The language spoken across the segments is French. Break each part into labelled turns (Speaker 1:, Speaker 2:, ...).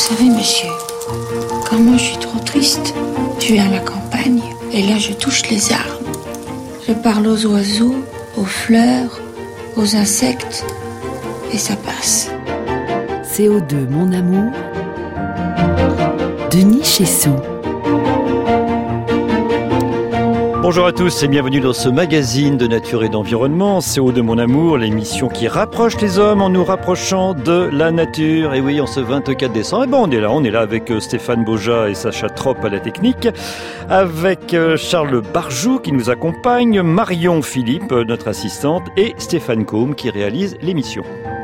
Speaker 1: savez, monsieur, quand moi je suis trop triste, je vais à la campagne et là je touche les arbres. Je parle aux oiseaux, aux fleurs, aux insectes et ça passe.
Speaker 2: CO2, mon amour, Denis Chessou.
Speaker 3: Bonjour à tous et bienvenue dans ce magazine de nature et d'environnement, CO2 mon amour, l'émission qui rapproche les hommes en nous rapprochant de la nature. Et oui, en ce 24 décembre, on est là avec Stéphane Boja et Sacha Tropp à la technique, avec Charles Barjou qui nous accompagne, Marion Philippe, notre assistante, et Stéphane Combe qui réalise l'émission.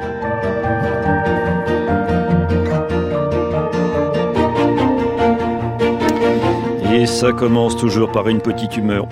Speaker 3: Et ça commence toujours par une petite humeur.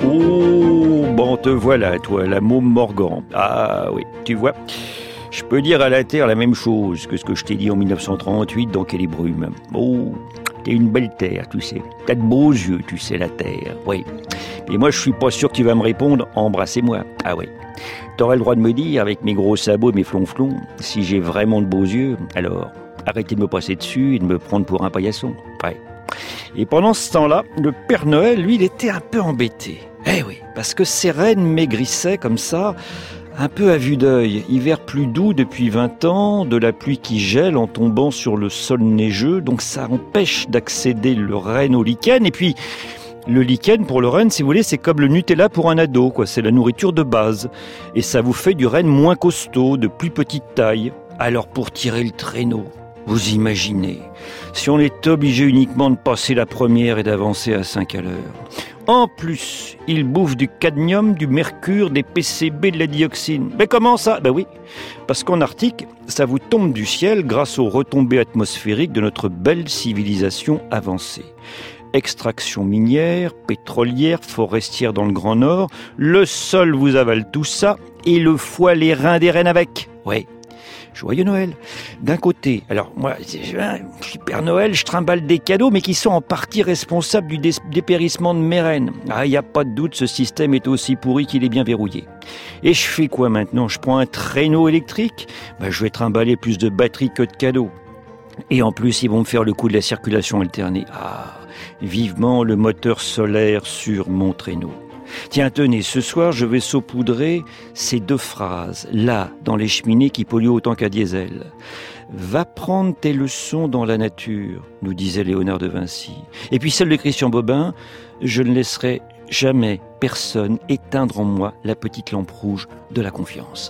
Speaker 3: Oh, bon, te voilà, toi, la môme Morgan. Ah oui, tu vois, je peux dire à la Terre la même chose que ce que je t'ai dit en 1938 dans Quelle brume. Oh, t'es une belle Terre, tu sais. T'as de beaux yeux, tu sais, la Terre. Oui. Et moi, je suis pas sûr que tu vas me répondre, embrassez-moi. Ah oui. T'aurais le droit de me dire, avec mes gros sabots et mes flonflons, si j'ai vraiment de beaux yeux, alors arrêtez de me passer dessus et de me prendre pour un paillasson. Ouais. Et pendant ce temps-là, le Père Noël, lui, il était un peu embêté. Eh oui, parce que ses rennes maigrissaient comme ça, un peu à vue d'œil. Hiver plus doux depuis 20 ans, de la pluie qui gèle en tombant sur le sol neigeux, donc ça empêche d'accéder le renne au lichen. Et puis, le lichen pour le renne, si vous voulez, c'est comme le Nutella pour un ado, quoi. C'est la nourriture de base. Et ça vous fait du renne moins costaud, de plus petite taille. Alors pour tirer le traîneau, vous imaginez, si on est obligé uniquement de passer la première et d'avancer à 5 à l'heure. En plus, il bouffe du cadmium, du mercure, des PCB, de la dioxine. Mais comment ça ? Ben oui, parce qu'en Arctique, ça vous tombe du ciel grâce aux retombées atmosphériques de notre belle civilisation avancée. Extraction minière, pétrolière, forestière dans le Grand Nord, le sol vous avale tout ça, et le foie les reins des rennes avec. Ouais. Joyeux Noël. D'un côté, alors moi, je suis Père Noël, je trimballe des cadeaux, mais qui sont en partie responsables du dépérissement de mes rennes. Ah, il n'y a pas de doute, ce système est aussi pourri qu'il est bien verrouillé. Et je fais quoi maintenant ? Je prends un traîneau électrique ? Je vais trimballer plus de batteries que de cadeaux. Et en plus, ils vont me faire le coup de la circulation alternée. Ah, vivement le moteur solaire sur mon traîneau. Tiens, tenez, ce soir, je vais saupoudrer ces 2 phrases, là, dans les cheminées qui polluent autant qu'à diesel. Va prendre tes leçons dans la nature, nous disait Léonard de Vinci. Et puis celle de Christian Bobin, je ne laisserai jamais personne éteindre en moi la petite lampe rouge de la confiance.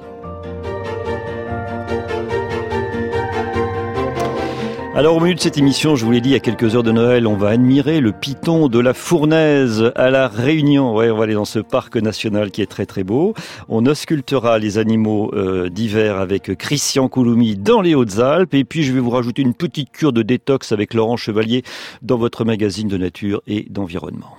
Speaker 3: Alors au milieu de cette émission, je vous l'ai dit, à quelques heures de Noël, on va admirer le piton de la Fournaise à La Réunion. Ouais, on va aller dans ce parc national qui est très très beau. On auscultera les animaux d'hiver avec Christian Couloumi dans les Hautes-Alpes. Et puis je vais vous rajouter une petite cure de détox avec Laurent Chevalier dans votre magazine de nature et d'environnement.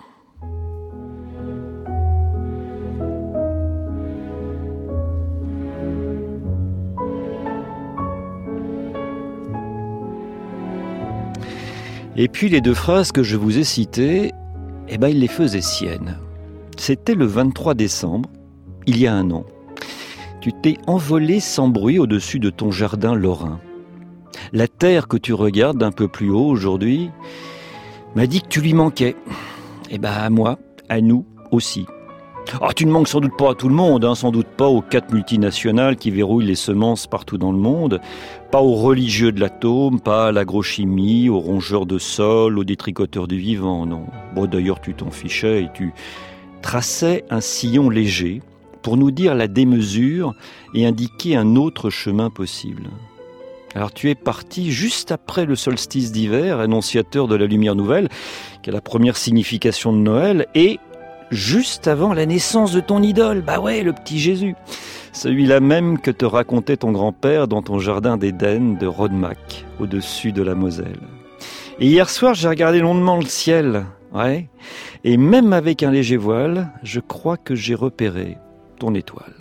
Speaker 3: Et puis les 2 phrases que je vous ai citées, il les faisait siennes. C'était le 23 décembre, il y a 1 an. Tu t'es envolé sans bruit au-dessus de ton jardin lorrain. La terre que tu regardes un peu plus haut aujourd'hui m'a dit que tu lui manquais. À moi, à nous aussi. Alors, tu ne manques sans doute pas à tout le monde, sans doute pas aux 4 multinationales qui verrouillent les semences partout dans le monde, pas aux religieux de l'atome, pas à l'agrochimie, aux rongeurs de sol, aux détricoteurs du vivant, non. Bon, d'ailleurs, tu t'en fichais et tu traçais un sillon léger pour nous dire la démesure et indiquer un autre chemin possible. Alors tu es parti juste après le solstice d'hiver, annonciateur de la lumière nouvelle, qui est la première signification de Noël, et juste avant la naissance de ton idole, le petit Jésus. Celui-là même que te racontait ton grand-père dans ton jardin d'Éden de Rodemack, au-dessus de la Moselle. Et hier soir, j'ai regardé longuement le ciel, et même avec un léger voile, je crois que j'ai repéré ton étoile.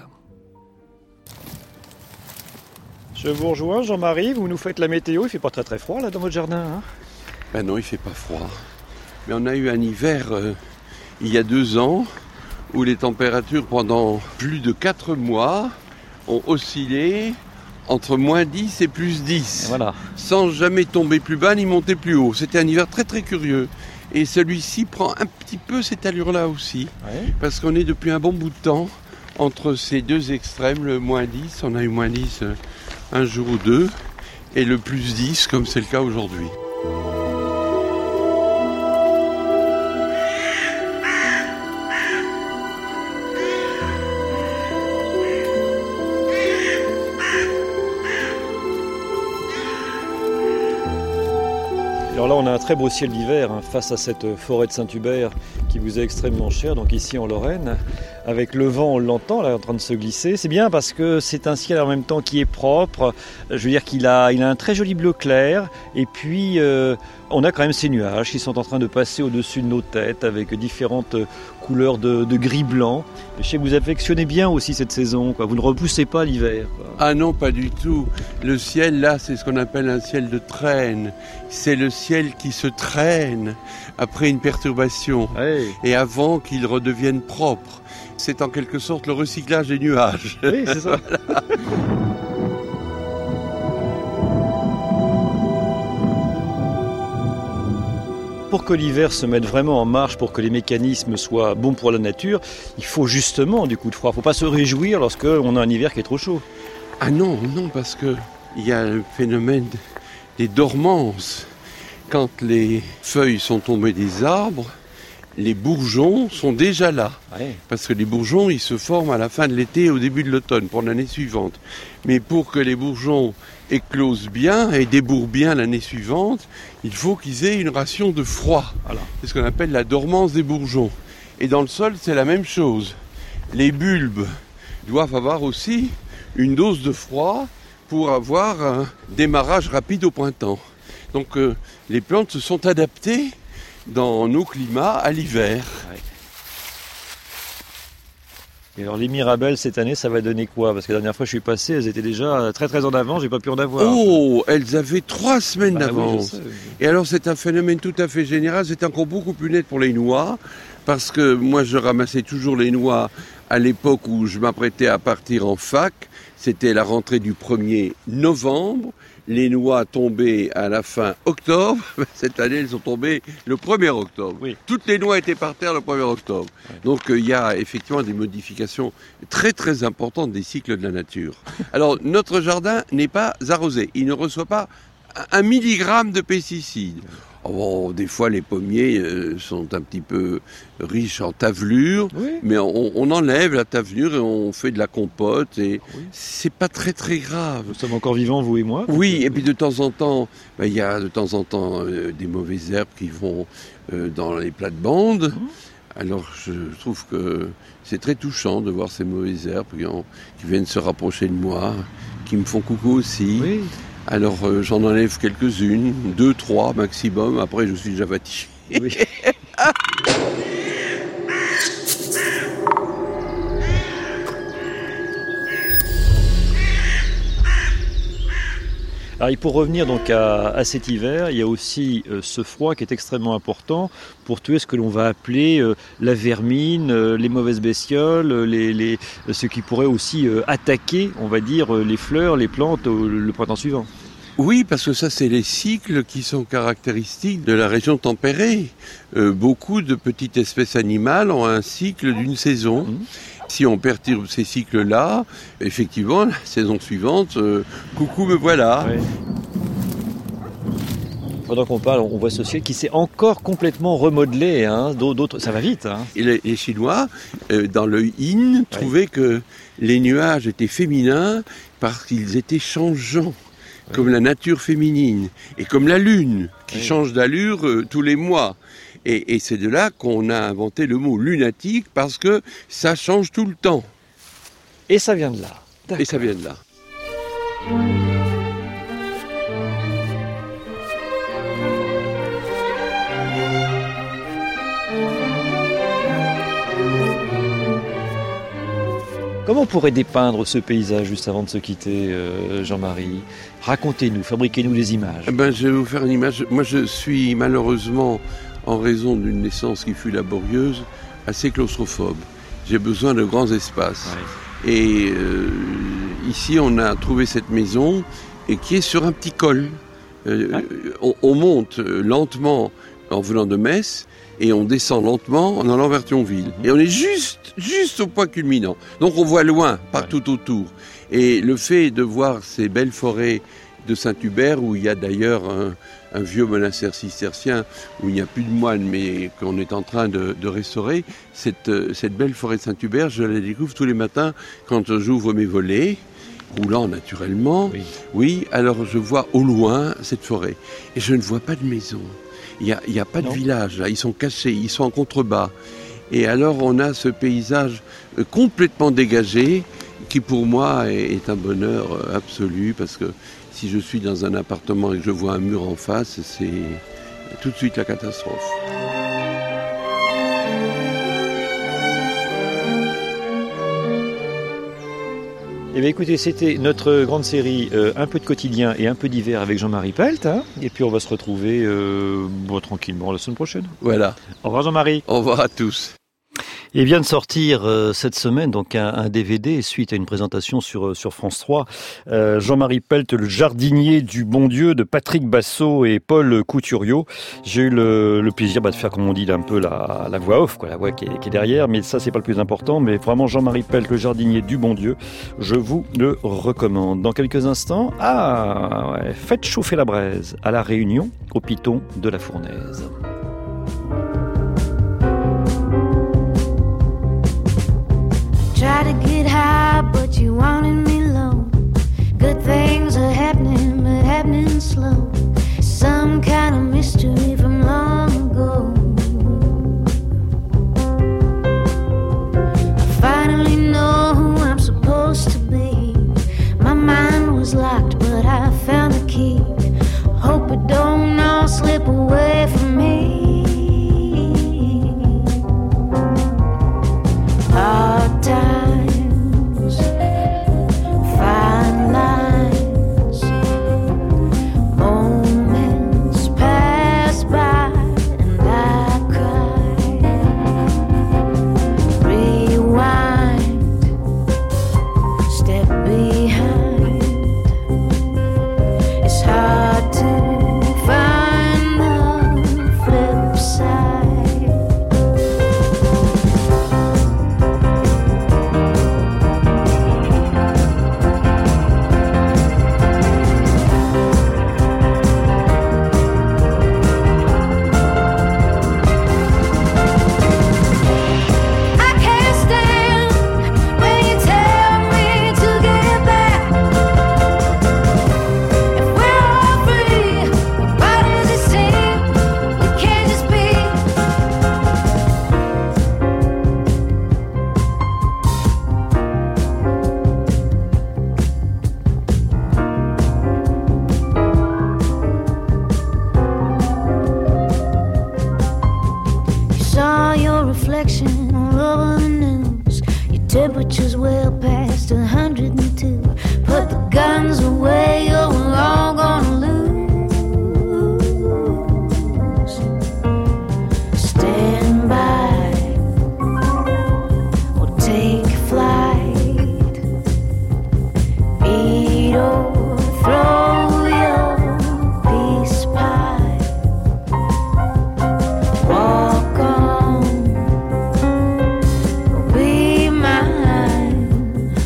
Speaker 3: Je vous rejoins, Jean-Marie, vous nous faites la météo, il fait pas très très froid là dans votre jardin,
Speaker 4: Non, il fait pas froid. Mais on a eu un hiver il y a 2 ans où les températures pendant plus de 4 mois ont oscillé entre moins 10 et plus 10.
Speaker 3: Voilà.
Speaker 4: Sans jamais tomber plus bas ni monter plus haut. C'était un hiver très très curieux. Et celui-ci prend un petit peu cette allure-là aussi.
Speaker 3: Ouais.
Speaker 4: Parce qu'on est depuis un bon bout de temps entre ces deux extrêmes, le moins 10, on a eu moins 10 un jour ou deux, et le plus 10 comme c'est le cas aujourd'hui.
Speaker 3: Alors là, on a un très beau ciel d'hiver face à cette forêt de Saint-Hubert qui vous est extrêmement chère, donc ici en Lorraine. Avec le vent, on l'entend là en train de se glisser. C'est bien parce que c'est un ciel en même temps qui est propre. Je veux dire qu'il a un très joli bleu clair. Et puis, on a quand même ces nuages qui sont en train de passer au-dessus de nos têtes avec différentes couleurs de gris-blanc. Je sais que vous affectionnez bien aussi cette saison, quoi. Vous ne repoussez pas l'hiver, quoi.
Speaker 4: Ah non, pas du tout. Le ciel, là, c'est ce qu'on appelle un ciel de traîne. C'est le ciel qui se traîne après une perturbation et avant qu'il redevienne propre. C'est en quelque sorte le recyclage des nuages.
Speaker 3: Oui, c'est ça. Voilà. Pour que l'hiver se mette vraiment en marche, pour que les mécanismes soient bons pour la nature, il faut justement du coup de froid. Il ne faut pas se réjouir lorsqu'on a un hiver qui est trop chaud.
Speaker 4: Ah non, parce qu'il y a le phénomène des dormances. Quand les feuilles sont tombées des arbres, les bourgeons sont déjà là. Ouais. Parce que les bourgeons, ils se forment à la fin de l'été et au début de l'automne, pour l'année suivante. Mais pour que les bourgeons éclosent bien et débourrent bien l'année suivante, il faut qu'ils aient une ration de froid. Voilà. C'est ce qu'on appelle la dormance des bourgeons. Et dans le sol, c'est la même chose. Les bulbes doivent avoir aussi une dose de froid pour avoir un démarrage rapide au printemps. Donc les plantes se sont adaptées dans nos climats à l'hiver. Ouais.
Speaker 3: Et alors les Mirabelles cette année, ça va donner quoi? Parce que la dernière fois que je suis passé, elles étaient déjà très très en avant, j'ai pas pu en avoir.
Speaker 4: Oh, elles avaient 3 semaines d'avance. Oui, et alors c'est un phénomène tout à fait général, c'est encore beaucoup plus net pour les noix, parce que moi je ramassais toujours les noix à l'époque où je m'apprêtais à partir en fac, c'était la rentrée du 1er novembre. Les noix tombaient à la fin octobre. Cette année, elles sont tombées le 1er octobre. Oui. Toutes les noix étaient par terre le 1er octobre. Ouais. Donc, il y a effectivement des modifications très, très importantes des cycles de la nature. Alors, notre jardin n'est pas arrosé. Il ne reçoit pas 1 milligramme de pesticides. Oh, bon, des fois, les pommiers sont un petit peu riches en tavelure, oui. Mais on enlève la tavelure et on fait de la compote et oui. C'est pas très très grave.
Speaker 3: Nous sommes encore vivants, vous et moi.
Speaker 4: Oui, et puis de temps en temps, il y a de temps en temps des mauvaises herbes qui vont dans les plates-bandes. Alors je trouve que c'est très touchant de voir ces mauvaises herbes qui viennent se rapprocher de moi, qui me font coucou aussi. Oui. Alors j'en enlève quelques-unes, 2, 3 maximum, après je suis déjà fatigué. Oui.
Speaker 3: Alors, et pour revenir donc à cet hiver, il y a aussi ce froid qui est extrêmement important pour tuer ce que l'on va appeler la vermine, les mauvaises bestioles, ce qui pourrait aussi attaquer, on va dire, les fleurs, les plantes le printemps suivant.
Speaker 4: Oui, parce que ça, c'est les cycles qui sont caractéristiques de la région tempérée. Beaucoup de petites espèces animales ont un cycle d'une saison. Si on perturbe ces cycles-là, effectivement, la saison suivante, coucou, me voilà. Oui.
Speaker 3: Pendant qu'on parle, on voit ce ciel qui s'est encore complètement remodelé. Hein. D'autres, ça va vite. Hein.
Speaker 4: Et les Chinois, dans le Yin, trouvaient que les nuages étaient féminins parce qu'ils étaient changeants. Comme la nature féminine et comme la lune qui change d'allure tous les mois. Et c'est de là qu'on a inventé le mot lunatique parce que ça change tout le temps.
Speaker 3: Et ça vient de là.
Speaker 4: D'accord. Et ça vient de là.
Speaker 3: Comment on pourrait dépeindre ce paysage juste avant de se quitter, Jean-Marie? Racontez-nous, fabriquez-nous des images.
Speaker 4: Je vais vous faire une image. Moi, je suis malheureusement, en raison d'une naissance qui fut laborieuse, assez claustrophobe. J'ai besoin de grands espaces. Ouais. Et ici, on a trouvé cette maison et qui est sur un petit col. On monte lentement en venant de Metz et on descend lentement en allant vers Thionville. Et on est juste au point culminant. Donc on voit loin, partout autour. Et le fait de voir ces belles forêts de Saint-Hubert, où il y a d'ailleurs un vieux monastère cistercien, où il n'y a plus de moines, mais qu'on est en train de restaurer, cette belle forêt de Saint-Hubert, je la découvre tous les matins quand j'ouvre mes volets, roulant naturellement. Oui, alors je vois au loin cette forêt. Et je ne vois pas de maison. Il n'y a pas de village, là. Ils sont cachés, ils sont en contrebas. Et alors on a ce paysage complètement dégagé, qui pour moi est un bonheur absolu, parce que si je suis dans un appartement et que je vois un mur en face, c'est tout de suite la catastrophe.
Speaker 3: Eh bien écoutez, c'était notre grande série un peu de quotidien et un peu d'hiver avec Jean-Marie Pelt. Hein, et puis on va se retrouver tranquillement la semaine prochaine.
Speaker 4: Voilà.
Speaker 3: Au revoir Jean-Marie.
Speaker 4: Au revoir à tous.
Speaker 3: Il vient de sortir cette semaine donc un DVD suite à une présentation sur France 3. Jean-Marie Pelt, le jardinier du bon Dieu de Patrick Bassot et Paul Couturiot. J'ai eu le plaisir de faire, comme on dit, un peu la voix off, la voix qui est derrière, mais ça c'est pas le plus important. Mais vraiment Jean-Marie Pelt, le jardinier du bon Dieu, je vous le recommande. Dans quelques instants, faites chauffer la braise à La Réunion, au Piton de la Fournaise.
Speaker 5: Try to get high, but you wanted me low. Good things are happening, but happening slow. Some kind of mystery from long ago. I finally know who I'm supposed to be. My mind was locked, but I found the key. Hope it don't all slip away from me. Hard times, fine lines, moments pass by and I cry. Rewind, step behind. It's hard to find the flip side. Temperature's well past 102. Put the guns away or we're all gonna lose. Stand by or take flight. Eat or throw your peace pie. Walk on. Be mine.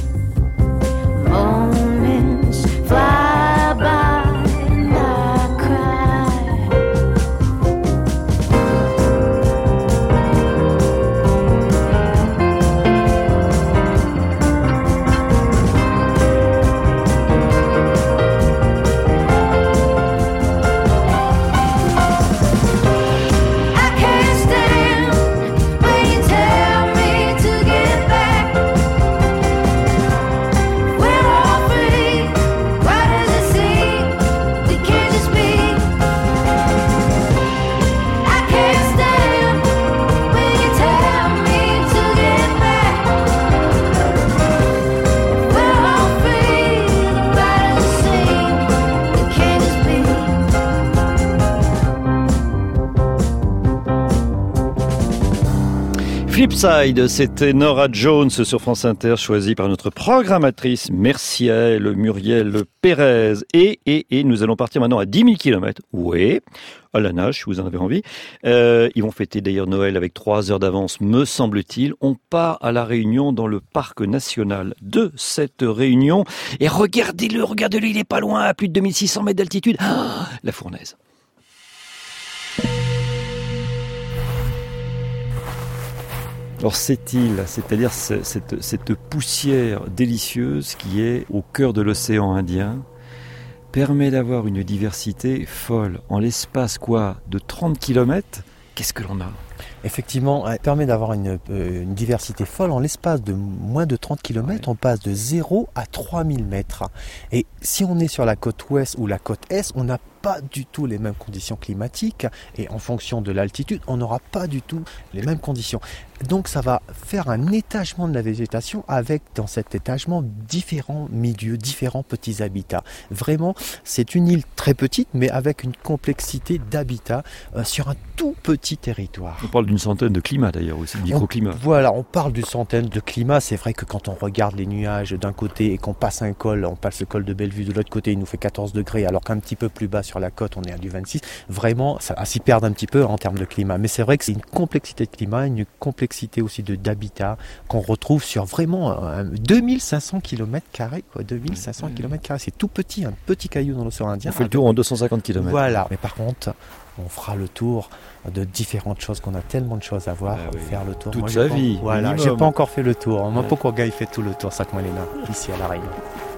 Speaker 3: Flipside, c'était Norah Jones sur France Inter, choisie par notre programmatrice Merciel Muriel Pérez. Et nous allons partir maintenant à 10 000 km. Oui, à la nage, si vous en avez envie. Ils vont fêter d'ailleurs Noël avec 3 heures d'avance, me semble-t-il. On part à La Réunion, dans le parc national de cette Réunion. Et regardez-le, il est pas loin, à plus de 2600 mètres d'altitude. Ah, la Fournaise. Alors cette île, c'est-à-dire cette poussière délicieuse qui est au cœur de l'océan Indien, permet d'avoir une diversité folle. En l'espace de 30 km, qu'est-ce que l'on a ?
Speaker 6: Effectivement, elle permet d'avoir une diversité folle. En l'espace de moins de 30 km, on passe de 0 à 3000 mètres. Et si on est sur la côte ouest ou la côte est, on n'a pas du tout les mêmes conditions climatiques. Et en fonction de l'altitude, on n'aura pas du tout les mêmes conditions. Donc ça va faire un étagement de la végétation avec, dans cet étagement, différents milieux, différents petits habitats. Vraiment, c'est une île très petite, mais avec une complexité d'habitats sur un tout petit territoire.
Speaker 3: On parle d'une centaine de climats d'ailleurs aussi, microclimats.
Speaker 6: Voilà, on parle d'une centaine de climats. C'est vrai que quand on regarde les nuages d'un côté et qu'on passe un col, on passe le col de Bellevue de l'autre côté, il nous fait 14 degrés, alors qu'un petit peu plus bas sur la côte, on est à du 26. Vraiment, ça va s'y perdre un petit peu en termes de climat. Mais c'est vrai que c'est une complexité de climat, une complexité aussi d'habitat qu'on retrouve sur vraiment 2500 km². 2500 km², c'est tout petit, un petit caillou dans l'océan Indien.
Speaker 3: On fait le tour en 250 km.
Speaker 6: Voilà, mais par contre, on fera le tour de différentes choses, qu'on a tellement de choses à voir, faire le tour.
Speaker 3: Toute sa vie.
Speaker 6: Voilà,
Speaker 3: minimum.
Speaker 6: j'ai pas encore fait le tour. Moi, pourquoi gars il fait tout le tour, ça que moi, il est là, ici à La Réunion.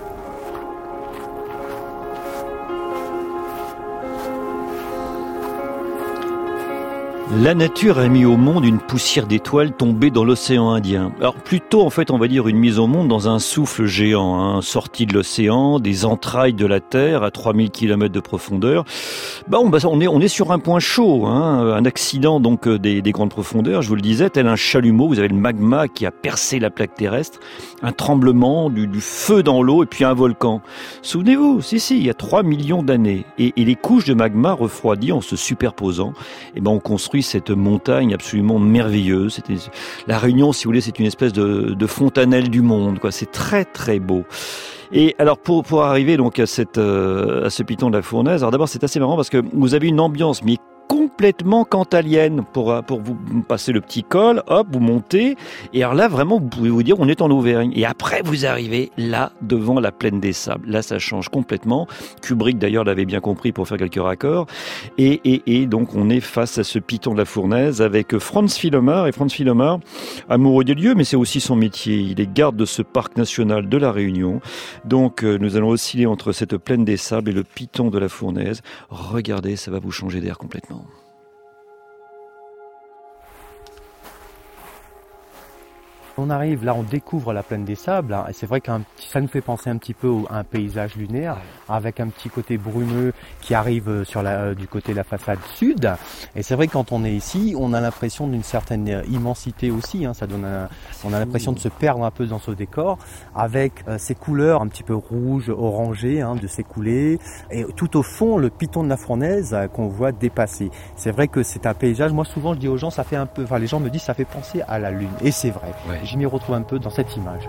Speaker 3: La nature a mis au monde une poussière d'étoiles tombée dans l'océan Indien. Alors plutôt en fait on va dire une mise au monde dans un souffle géant, sorti de l'océan, des entrailles de la Terre à 3000 km de profondeur. On est sur un point chaud, un accident donc des grandes profondeurs, je vous le disais, tel un chalumeau, vous avez le magma qui a percé la plaque terrestre, un tremblement, du feu dans l'eau et puis un volcan. Souvenez-vous, il y a 3 millions d'années et les couches de magma refroidies en se superposant, on construit cette montagne absolument merveilleuse. La Réunion, si vous voulez, c'est une espèce de fontanelle du monde, quoi. C'est très très beau. Et alors pour arriver donc à ce piton de la Fournaise, alors d'abord c'est assez marrant parce que vous avez une ambiance mais complètement cantalienne pour vous passer le petit col, hop, vous montez, et alors là vraiment vous pouvez vous dire on est en Auvergne, et après vous arrivez là devant la plaine des sables, là ça change complètement. Kubrick d'ailleurs l'avait bien compris pour faire quelques raccords, et donc on est face à ce piton de la Fournaise avec Franz Filomar, et Franz Filomar, amoureux des lieux, mais c'est aussi son métier, il est garde de ce parc national de la Réunion, donc nous allons osciller entre cette plaine des sables et le piton de la Fournaise. Regardez, ça va vous changer d'air complètement.
Speaker 6: On arrive, là on découvre la plaine des sables, et c'est vrai que ça nous fait penser un petit peu à un paysage lunaire, avec un petit côté brumeux qui arrive du côté de la façade sud. Et c'est vrai que quand on est ici, on a l'impression d'une certaine immensité aussi, on a l'impression de se perdre un peu dans ce décor, avec ces couleurs un petit peu rouges, orangées, de s'écouler, et tout au fond le piton de la Fournaise qu'on voit dépasser. C'est vrai que c'est un paysage, moi souvent je dis aux gens, ça fait un peu, les gens me disent ça fait penser à la lune, et c'est vrai. Ouais. Je m'y retrouve un peu dans cette image.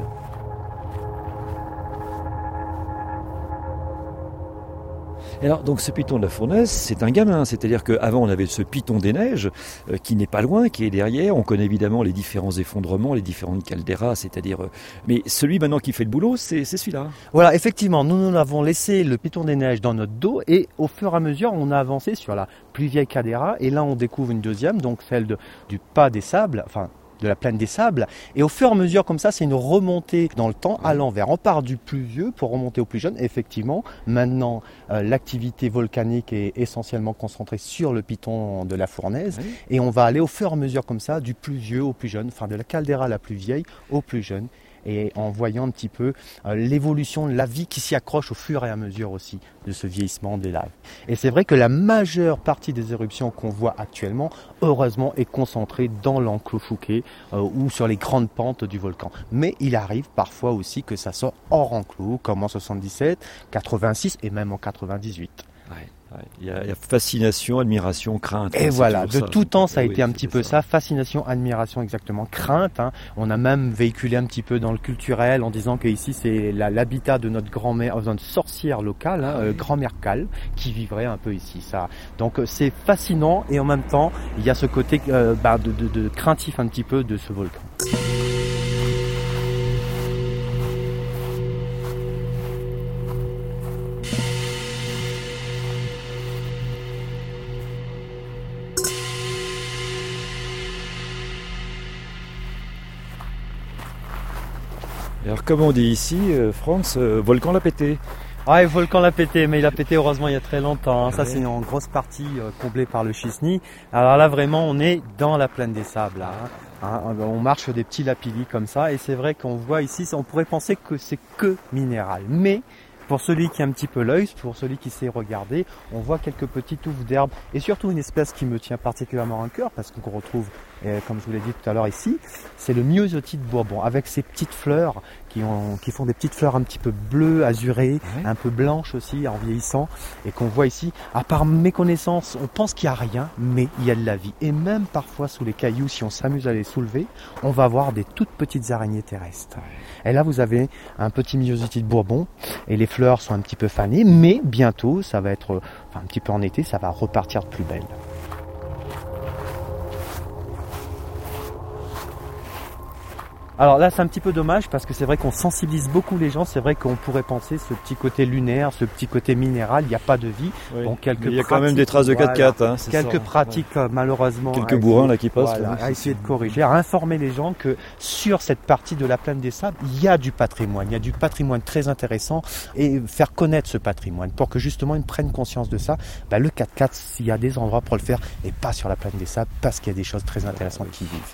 Speaker 3: Et alors, donc ce piton de la Fournaise, c'est un gamin, c'est-à-dire qu'avant on avait ce piton des neiges qui n'est pas loin, qui est derrière. On connaît évidemment les différents effondrements, les différentes calderas, c'est-à-dire. Mais celui maintenant qui fait le boulot, c'est celui-là.
Speaker 6: Voilà, effectivement, nous avons laissé le piton des neiges dans notre dos, et au fur et à mesure, on a avancé sur la plus vieille caldera, et là on découvre une deuxième, donc celle du pas des sables, de la plaine des sables, et au fur et à mesure comme ça, c'est une remontée dans le temps à l'envers. On part du plus vieux pour remonter au plus jeune. Effectivement, maintenant l'activité volcanique est essentiellement concentrée sur le piton de la Fournaise, et on va aller au fur et à mesure comme ça du plus vieux au plus jeune, de la caldeira la plus vieille au plus jeune, et en voyant un petit peu l'évolution de la vie qui s'y accroche au fur et à mesure aussi de ce vieillissement des laves. Et c'est vrai que la majeure partie des éruptions qu'on voit actuellement, heureusement, est concentrée dans l'enclos Fouquet ou sur les grandes pentes du volcan. Mais il arrive parfois aussi que ça sort hors enclos, comme en 77, 86 et même en 98.
Speaker 3: Il y a fascination, admiration, crainte.
Speaker 6: Et voilà, de tout temps, ça a été un petit peu
Speaker 3: ça.
Speaker 6: ça, fascination, admiration, exactement, crainte. On a même véhiculé un petit peu dans le culturel en disant que ici c'est l'habitat de notre grand-mère, de notre sorcière locale, grand-mère Cal, qui vivrait un peu ici. Ça. Donc c'est fascinant et en même temps, il y a ce côté de craintif un petit peu de ce volcan.
Speaker 3: Alors comme on dit ici, France, volcan l'a pété.
Speaker 6: Ouais, le volcan l'a pété, mais il a pété heureusement il y a très longtemps. Ça c'est en grosse partie comblé par le Chisny. Alors là vraiment on est dans la plaine des sables. On marche sur des petits lapillis comme ça et c'est vrai qu'on voit ici, on pourrait penser que c'est que minéral. Mais pour celui qui a un petit peu l'œil, pour celui qui sait regarder, on voit quelques petits touffes d'herbe et surtout une espèce qui me tient particulièrement à cœur parce qu'on retrouve, comme je vous l'ai dit tout à l'heure ici, c'est le myosotide bourbon avec ses petites fleurs qui font des petites fleurs un petit peu bleues, azurées, un peu blanches aussi en vieillissant et qu'on voit ici. À part mes connaissances, on pense qu'il n'y a rien, mais il y a de la vie. Et même parfois sous les cailloux, si on s'amuse à les soulever, on va voir des toutes petites araignées terrestres. Et là, vous avez un petit myosotide bourbon et les fleurs sont un petit peu fanées, mais bientôt, ça va être, un petit peu en été, ça va repartir de plus belle. Alors là, c'est un petit peu dommage parce que c'est vrai qu'on sensibilise beaucoup les gens. C'est vrai qu'on pourrait penser ce petit côté lunaire, ce petit côté minéral, il n'y a pas de vie.
Speaker 3: Oui.
Speaker 6: Bon,
Speaker 3: il y a quand même des traces de 4x4.
Speaker 6: Quelques pratiques, malheureusement.
Speaker 3: Quelques bourrins là qui passent.
Speaker 6: À essayer de corriger, à informer les gens que sur cette partie de la plaine des sables, il y a du patrimoine. Il y a du patrimoine très intéressant et faire connaître ce patrimoine pour que justement ils prennent conscience de ça. Le 4x4, s'il y a des endroits pour le faire et pas sur la plaine des sables parce qu'il y a des choses très intéressantes qui vivent.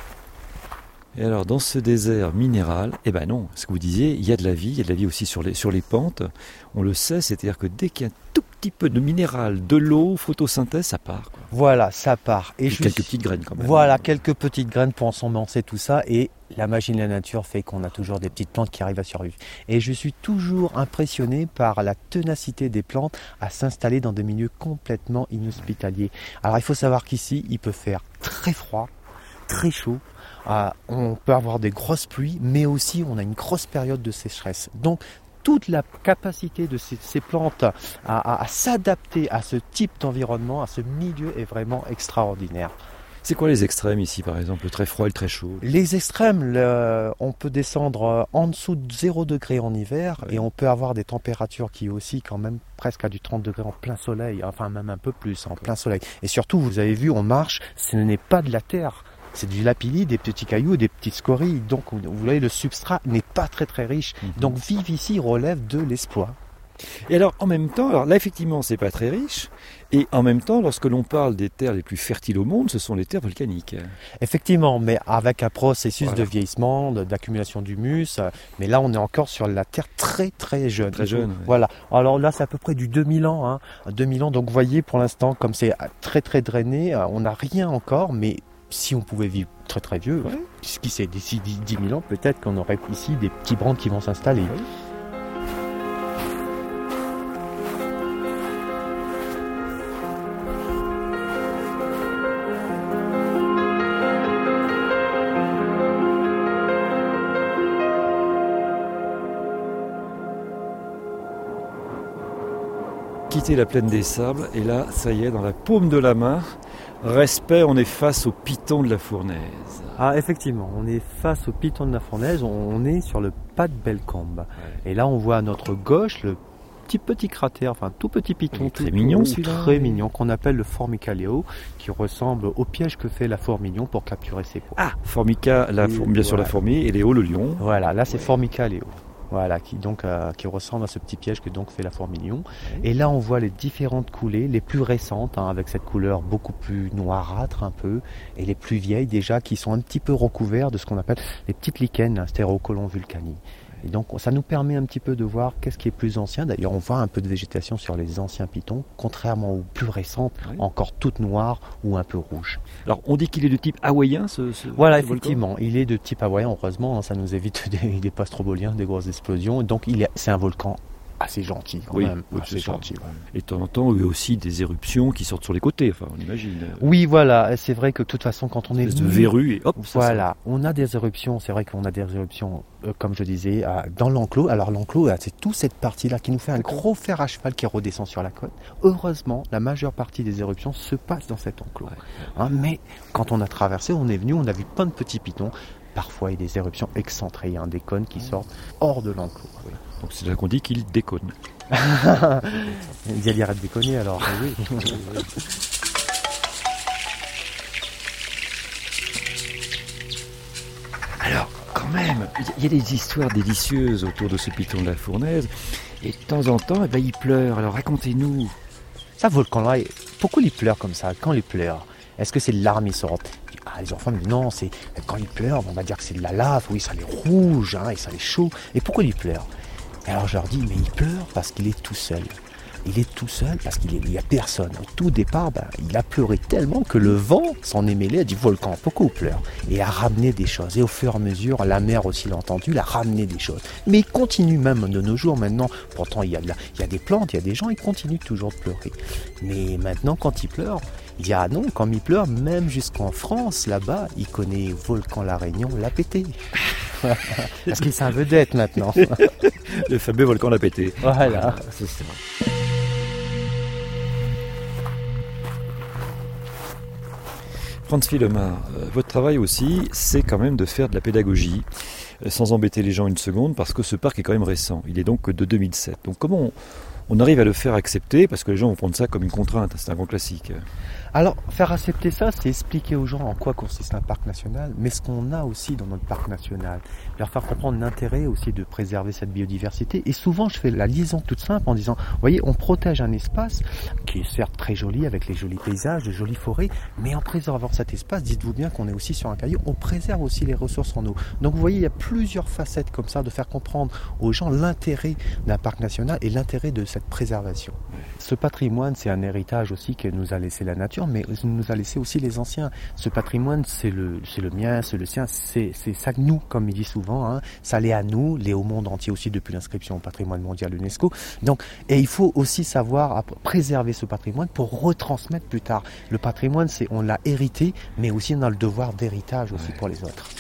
Speaker 3: Et alors, dans ce désert minéral, non, ce que vous disiez, il y a de la vie aussi sur les pentes. On le sait, c'est-à-dire que dès qu'il y a un tout petit peu de minéral, de l'eau, photosynthèse, ça part. Quoi.
Speaker 6: Voilà, ça part.
Speaker 3: Et quelques petites graines quand même.
Speaker 6: Voilà, quelques petites graines pour ensemencer tout ça. Et la magie de la nature fait qu'on a toujours des petites plantes qui arrivent à survivre. Et je suis toujours impressionné par la ténacité des plantes à s'installer dans des milieux complètement inhospitaliers. Alors, il faut savoir qu'ici, il peut faire très froid, très chaud. On peut avoir des grosses pluies, mais aussi on a une grosse période de sécheresse. Donc toute la capacité de ces plantes à s'adapter à ce type d'environnement, à ce milieu est vraiment extraordinaire.
Speaker 3: C'est quoi les extrêmes ici par exemple, le très froid et le très chaud?
Speaker 6: Les extrêmes, on peut descendre en dessous de 0 degré en hiver et on peut avoir des températures qui aussi quand même presque à du 30 degrés en plein soleil, enfin même un peu plus en plein soleil. Et surtout, vous avez vu, on marche, ce n'est pas de la terre. C'est du lapilli, des petits cailloux, des petites scories. Donc, vous voyez, le substrat n'est pas très très riche. Donc, vivre ici relève de l'exploit.
Speaker 3: Et alors, en même temps, là, effectivement, c'est pas très riche. Et en même temps, lorsque l'on parle des terres les plus fertiles au monde, ce sont les terres volcaniques.
Speaker 6: Effectivement, mais avec un processus de vieillissement, d'accumulation d'humus. Mais là, on est encore sur la terre très très jeune.
Speaker 3: Très jeune.
Speaker 6: Voilà. Alors là, c'est à peu près du 2000 ans. 2000 ans. Donc, vous voyez, pour l'instant, comme c'est très très drainé, on n'a rien encore, mais si on pouvait vivre très très vieux, qui sait, d'ici 10 000 ans, peut-être qu'on aurait ici des petits brands qui vont s'installer.
Speaker 3: Quitter la plaine des sables, et là, ça y est, dans la paume de la main, respect, on est face au piton de la Fournaise.
Speaker 6: Ah, effectivement, on est face au piton de la Fournaise, on est sur le pas de Bellecombe. Et là, on voit à notre gauche le petit cratère, enfin tout petit piton,
Speaker 3: très mignon celui-là.
Speaker 6: Très mignon, qu'on appelle le Formicaleo, qui ressemble au piège que fait la fourmi mignon pour capturer ses peaux.
Speaker 3: Ah, Formica, bien sûr la fourmi, et Léo le lion.
Speaker 6: Voilà, là c'est Formicaleo. Voilà, qui ressemble à ce petit piège que donc fait la fourmi mignon. Et là, on voit les différentes coulées, les plus récentes, avec cette couleur beaucoup plus noirâtre un peu, et les plus vieilles déjà, qui sont un petit peu recouvertes de ce qu'on appelle les petites lichens, stéréocolon vulcani. Et donc, ça nous permet un petit peu de voir qu'est-ce qui est plus ancien. D'ailleurs, on voit un peu de végétation sur les anciens pitons, contrairement aux plus récentes, encore toutes noires ou un peu rouges.
Speaker 3: Alors, on dit qu'il est de type hawaïen,
Speaker 6: Voilà, effectivement, il est de type hawaïen. Heureusement, ça nous évite des post-troboliens, des grosses explosions. Donc, c'est un volcan assez gentil quand
Speaker 3: Oui,
Speaker 6: même.
Speaker 3: oui,
Speaker 6: Assez
Speaker 3: c'est ça.
Speaker 6: gentil. Ouais.
Speaker 3: Et de temps en temps, eux aussi des éruptions qui sortent sur les côtés, enfin, on imagine.
Speaker 6: Oui, voilà. C'est vrai que de toute façon, quand on est
Speaker 3: Une espèce de
Speaker 6: venu,
Speaker 3: verrue et hop, ça
Speaker 6: voilà, on a des éruptions. C'est vrai qu'on a des éruptions, comme je disais, dans l'enclos. Alors l'enclos, c'est toute cette partie-là qui nous fait un gros fer à cheval qui redescend sur la côte. Heureusement, la majeure partie des éruptions se passe dans cet enclos.
Speaker 3: Ouais.
Speaker 6: Hein, mais quand on a traversé, on est venu, on a vu plein de petits pitons. Parfois, il y a des éruptions excentrées, hein, des cônes qui sortent hors de l'enclos. Oui.
Speaker 3: Donc c'est là qu'on dit qu'il déconne.
Speaker 6: Il y a arrête de déconner alors. Oui.
Speaker 3: Alors, quand même, il y a des histoires délicieuses autour de ce piton de la Fournaise. Et de temps en temps, il pleure. Alors racontez-nous.
Speaker 6: Ça, volcan-là, pourquoi il pleure comme ça? Quand il pleure, est-ce que c'est de larmes qui sortent? Les enfants me disent non, c'est quand il pleure, on va dire que c'est de la lave, oui, ça les rouge, hein, et ça les chaud. Et pourquoi il pleure? Alors je leur dis, mais il pleure parce qu'il est tout seul. Il est tout seul parce qu'il n'y a personne. Au tout départ, il a pleuré tellement que le vent s'en est mêlé, a dit volcan, pourquoi il pleure? Et a ramené des choses. Et au fur et à mesure, la mer aussi l'a entendu, il a ramené des choses. Mais il continue même de nos jours maintenant. Pourtant, il y a des plantes, il y a des gens, ils continuent toujours de pleurer. Mais maintenant, quand il pleure, il dit ah non, quand il pleure, même jusqu'en France, là-bas, il connaît volcan La Réunion, l'a pété. Parce qu'il c'est un vedette maintenant.
Speaker 3: Le fameux volcan l'a pété.
Speaker 6: Voilà.
Speaker 3: C'est ça. Franz Filemar, votre travail aussi, c'est quand même de faire de la pédagogie, sans embêter les gens une seconde, parce que ce parc est quand même récent. Il est donc de 2007. Donc comment on arrive à le faire accepter, parce que les gens vont prendre ça comme une contrainte, c'est un grand classique.
Speaker 6: Alors, faire accepter ça, c'est expliquer aux gens en quoi consiste un parc national, mais ce qu'on a aussi dans notre parc national. Leur faire comprendre l'intérêt aussi de préserver cette biodiversité. Et souvent, je fais la liaison toute simple en disant, vous voyez, on protège un espace qui est certes très joli, avec les jolis paysages, de jolies forêts, mais en préservant cet espace, dites-vous bien qu'on est aussi sur un caillou, on préserve aussi les ressources en eau. Donc, vous voyez, il y a plusieurs facettes comme ça de faire comprendre aux gens l'intérêt d'un parc national et l'intérêt de cette préservation. Ce patrimoine, c'est un héritage aussi que nous a laissé la nature, mais nous a laissé aussi les anciens. Ce patrimoine, c'est le mien, c'est le sien, c'est ça que nous, comme il dit souvent, hein, ça l'est à nous, l'est au monde entier aussi depuis l'inscription au patrimoine mondial UNESCO. Donc, et il faut aussi savoir préserver ce patrimoine pour retransmettre plus tard. Le patrimoine, on l'a hérité, mais aussi on a le devoir d'héritage aussi pour les autres.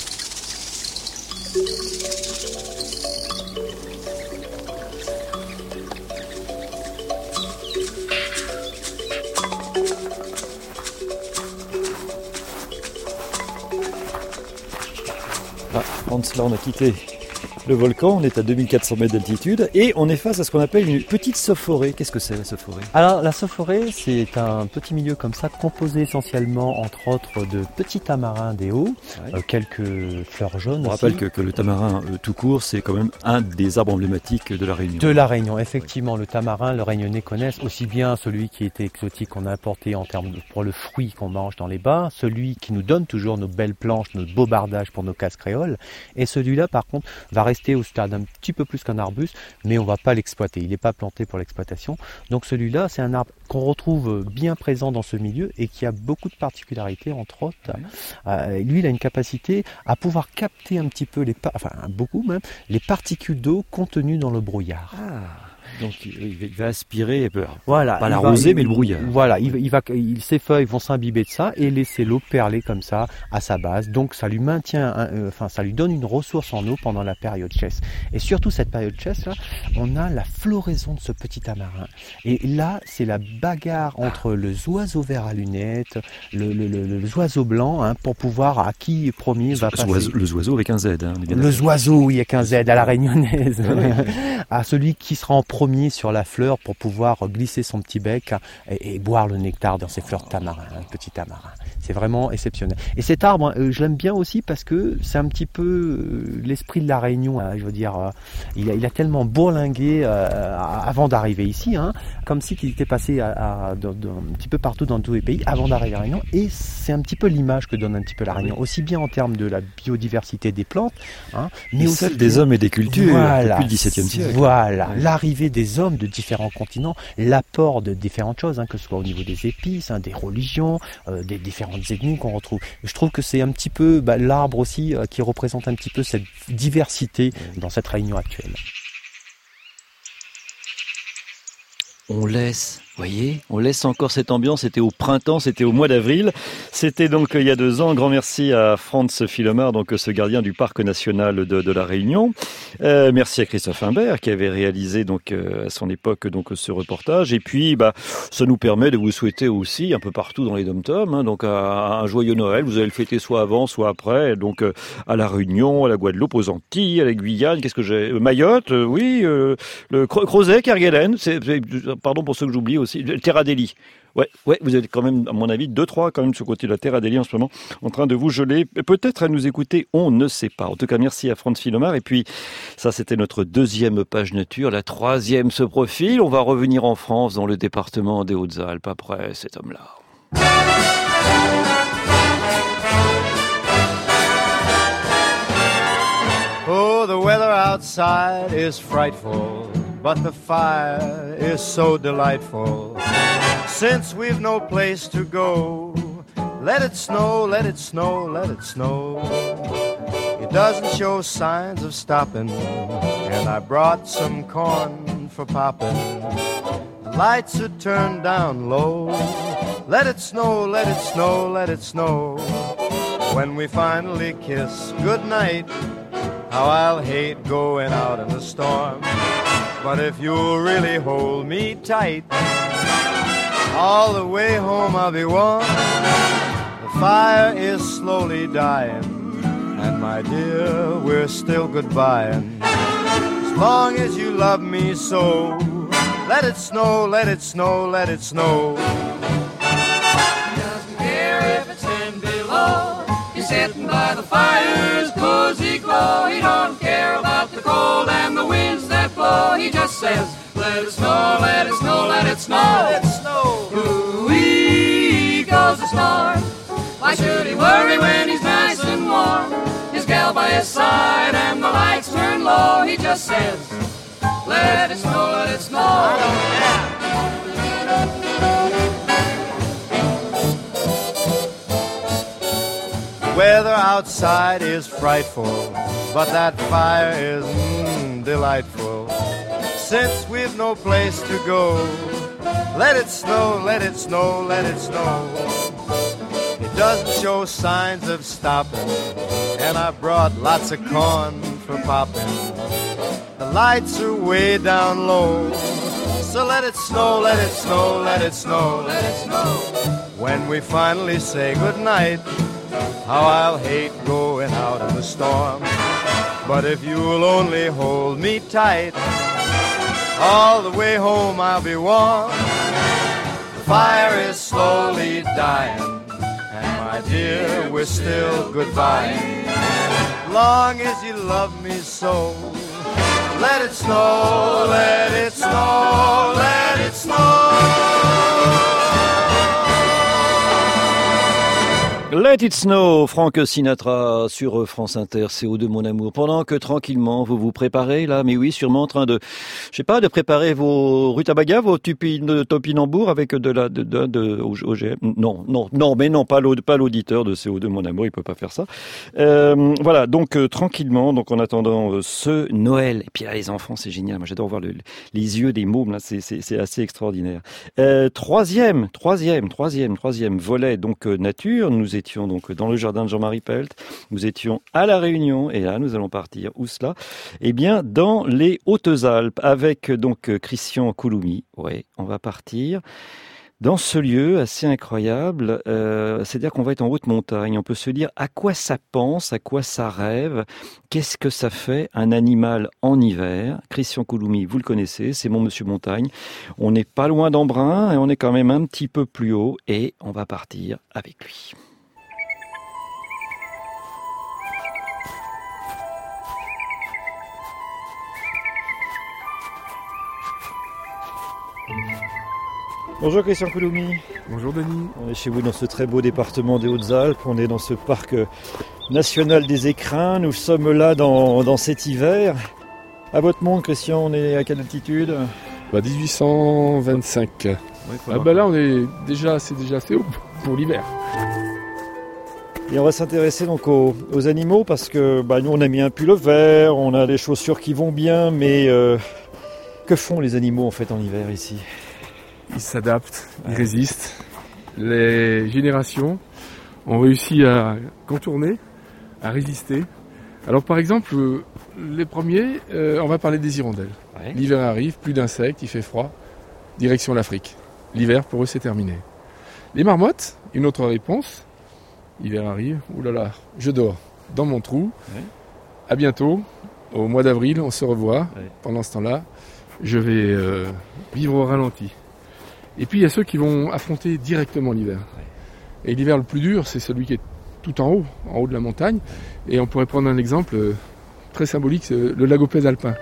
Speaker 3: Franz, là on a quitté le volcan, on est à 2400 mètres d'altitude et on est face à ce qu'on appelle une petite sauf-forêt. Qu'est-ce que c'est la sauf-forêt?
Speaker 6: Alors la sauf-forêt, c'est un petit milieu comme ça, composé essentiellement entre autres de petits tamarins des hauts, quelques fleurs jaunes.
Speaker 3: On rappelle que le tamarin tout court, c'est quand même un des arbres emblématiques de la Réunion.
Speaker 6: De la Réunion, effectivement, le tamarin, le Réunionnais connaissent aussi bien celui qui était exotique qu'on a importé en termes pour le fruit qu'on mange dans les bas, celui qui nous donne toujours nos belles planches, nos beaux bardages pour nos casses créoles, et celui-là par contre va rester au stade un petit peu plus qu'un arbuste, mais on va pas l'exploiter, il n'est pas planté pour l'exploitation. Donc celui-là, c'est un arbre qu'on retrouve bien présent dans ce milieu et qui a beaucoup de particularités, entre autres. Lui, il a une capacité à pouvoir capter un petit peu, beaucoup même, les particules d'eau contenues dans le brouillard.
Speaker 3: Donc il va aspirer,
Speaker 6: voilà,
Speaker 3: pas la rosée, mais le brouillard.
Speaker 6: Voilà, ses feuilles vont s'imbiber de ça et laisser l'eau perler comme ça à sa base. Donc ça lui maintient, ça lui donne une ressource en eau pendant la période chasse. Et surtout cette période chasse là, on a la floraison de ce petit tamarin. Et là, c'est la bagarre entre le oiseau vert à lunettes, le oiseau blanc, hein, pour pouvoir à qui premier va passer.
Speaker 3: Le oiseau avec un Z. Hein,
Speaker 6: le oiseau, oui, avec un Z à la réunionnaise. À celui qui sera en premier sur la fleur pour pouvoir glisser son petit bec et boire le nectar dans ces fleurs de tamarin, un petit tamarin. C'est vraiment exceptionnel. Et cet arbre, je l'aime bien aussi parce que c'est un petit peu l'esprit de la Réunion. Je veux dire, il a tellement bourlingué avant d'arriver ici, hein, comme si il était passé un petit peu partout dans tous les pays avant d'arriver à la Réunion. Et c'est un petit peu l'image que donne un petit peu la Réunion, aussi bien en termes de la biodiversité des plantes, hein, mais aussi
Speaker 3: celle des hommes et des cultures depuis le XVIIe siècle.
Speaker 6: Voilà, l'arrivée des hommes de différents continents, l'apport de différentes choses, hein, que ce soit au niveau des épices, hein, des religions, des différentes ethnies qu'on retrouve. Je trouve que c'est un petit peu l'arbre aussi qui représente un petit peu cette diversité dans cette Réunion actuelle.
Speaker 3: on laisse, voyez, on laisse encore cette ambiance. C'était au printemps, c'était au mois d'avril. C'était donc il y a 2 ans. Un grand merci à Franz Filomar, donc ce gardien du parc national de la Réunion. Merci à Christophe Imbert qui avait réalisé donc à son époque donc ce reportage. Et puis ça nous permet de vous souhaiter aussi un peu partout dans les dom-toms, donc un joyeux Noël. Vous allez le fêter soit avant, soit après. Donc à la Réunion, à la Guadeloupe, aux Antilles, à la Guyane. Qu'est-ce que j'ai Mayotte, oui. Le Crozet, Kerguelen. Pardon pour ceux que j'oublie aussi. Terra Deli. Ouais, vous êtes quand même, à mon avis, 2-3 quand même sur le côté de la Terra Deli en ce moment, en train de vous geler. Peut-être à nous écouter, on ne sait pas. En tout cas, merci à Franz Filomar. Et puis, ça, c'était notre 2e page nature. La 3e se profile. On va revenir en France, dans le département des Hautes-Alpes, après cet homme-là.
Speaker 7: Oh, the weather outside is frightful, but the fire is so delightful. Since we've no place to go, let it snow, let it snow, let it snow. It doesn't show signs of stopping, and I brought some corn for popping. The lights are turned down low. Let it snow, let it snow, let it snow. When we finally kiss goodnight, how I'll hate going out in the storm. But if you'll really hold me tight, all the way home I'll be warm. The fire is slowly dying, and my dear, we're still goodbying. As long as you love me so, let it snow, let it snow, let it snow.
Speaker 8: He doesn't care if it's 10 below. He's sitting by the fire's cozy glow. He don't care about the cold and the winds that blow. He just says, let it snow, let it snow, let it snow.
Speaker 7: Let it snow.
Speaker 8: Ooh-wee goes the storm. Why should he worry when he's nice and warm? His gal by his side and the lights turn low. He just says, let it snow, let it snow.
Speaker 7: The weather outside is frightful, but that fire is delightful. Since we've no place to go, let it snow, let it snow, let it snow. It doesn't show signs of stopping, and I brought lots of corn for popping. The lights are way down low, so let it snow, let it snow, let it snow, let it snow. When we finally say goodnight, how I'll hate going out in the storm. But if you'll only hold me tight, all the way home I'll be warm. The fire is slowly dying, and my dear, we're still goodbye. Long as you love me so, let it snow, let it snow, let it snow.
Speaker 3: Let it snow, Frank Sinatra sur France Inter, CO2 mon amour. Pendant que tranquillement vous vous préparez là, mais oui, sûrement en train de, je sais pas, de préparer vos rutabagas, vos topinambours avec de OGM. Non, mais non, pas l'auditeur de CO2 mon amour, il peut pas faire ça. Voilà, donc tranquillement, donc en attendant ce Noël. Et puis là, les enfants, c'est génial. Moi, j'adore voir les yeux des mômes là, c'est assez extraordinaire. Troisième volet, donc nature. Nous étions donc dans le jardin de Jean-Marie Pelt, nous étions à La Réunion, et là nous allons partir, où cela ? Eh bien dans les Hautes-Alpes, avec donc Christian Couloumi. Ouais, on va partir dans ce lieu assez incroyable, c'est-à-dire qu'on va être en haute montagne, on peut se dire à quoi ça pense, à quoi ça rêve, qu'est-ce que ça fait un animal en hiver. Christian Couloumi, vous le connaissez, c'est mon monsieur montagne, on n'est pas loin d'Embrun et on est quand même un petit peu plus haut et on va partir avec lui. Bonjour Christian Couloumi.
Speaker 9: Bonjour Denis.
Speaker 3: On est chez vous dans ce très beau département des Hautes-Alpes, on est dans ce parc national des Écrins, nous sommes là dans cet hiver. À votre monde Christian, on est à quelle altitude ?
Speaker 9: 1825. Ouais, là on est c'est déjà assez haut pour l'hiver.
Speaker 3: Et on va s'intéresser donc aux animaux parce que nous on a mis un pull vert, on a des chaussures qui vont bien, mais que font les animaux en fait en hiver ici ?
Speaker 9: il s'adapte, il résiste. Les générations ont réussi à contourner, à résister. Alors par exemple, les premiers, on va parler des hirondelles. Ouais. L'hiver arrive, plus d'insectes, il fait froid, direction l'Afrique. L'hiver, pour eux, c'est terminé. Les marmottes, une autre réponse. L'hiver arrive, oulala, je dors dans mon trou. Ouais. À bientôt, au mois d'avril, on se revoit. Ouais. Pendant ce temps-là, je vais vivre au ralenti. Et puis il y a ceux qui vont affronter directement l'hiver. Ouais. Et l'hiver le plus dur, c'est celui qui est tout en haut de la montagne. Et on pourrait prendre un exemple très symbolique, c'est le lagopède alpin.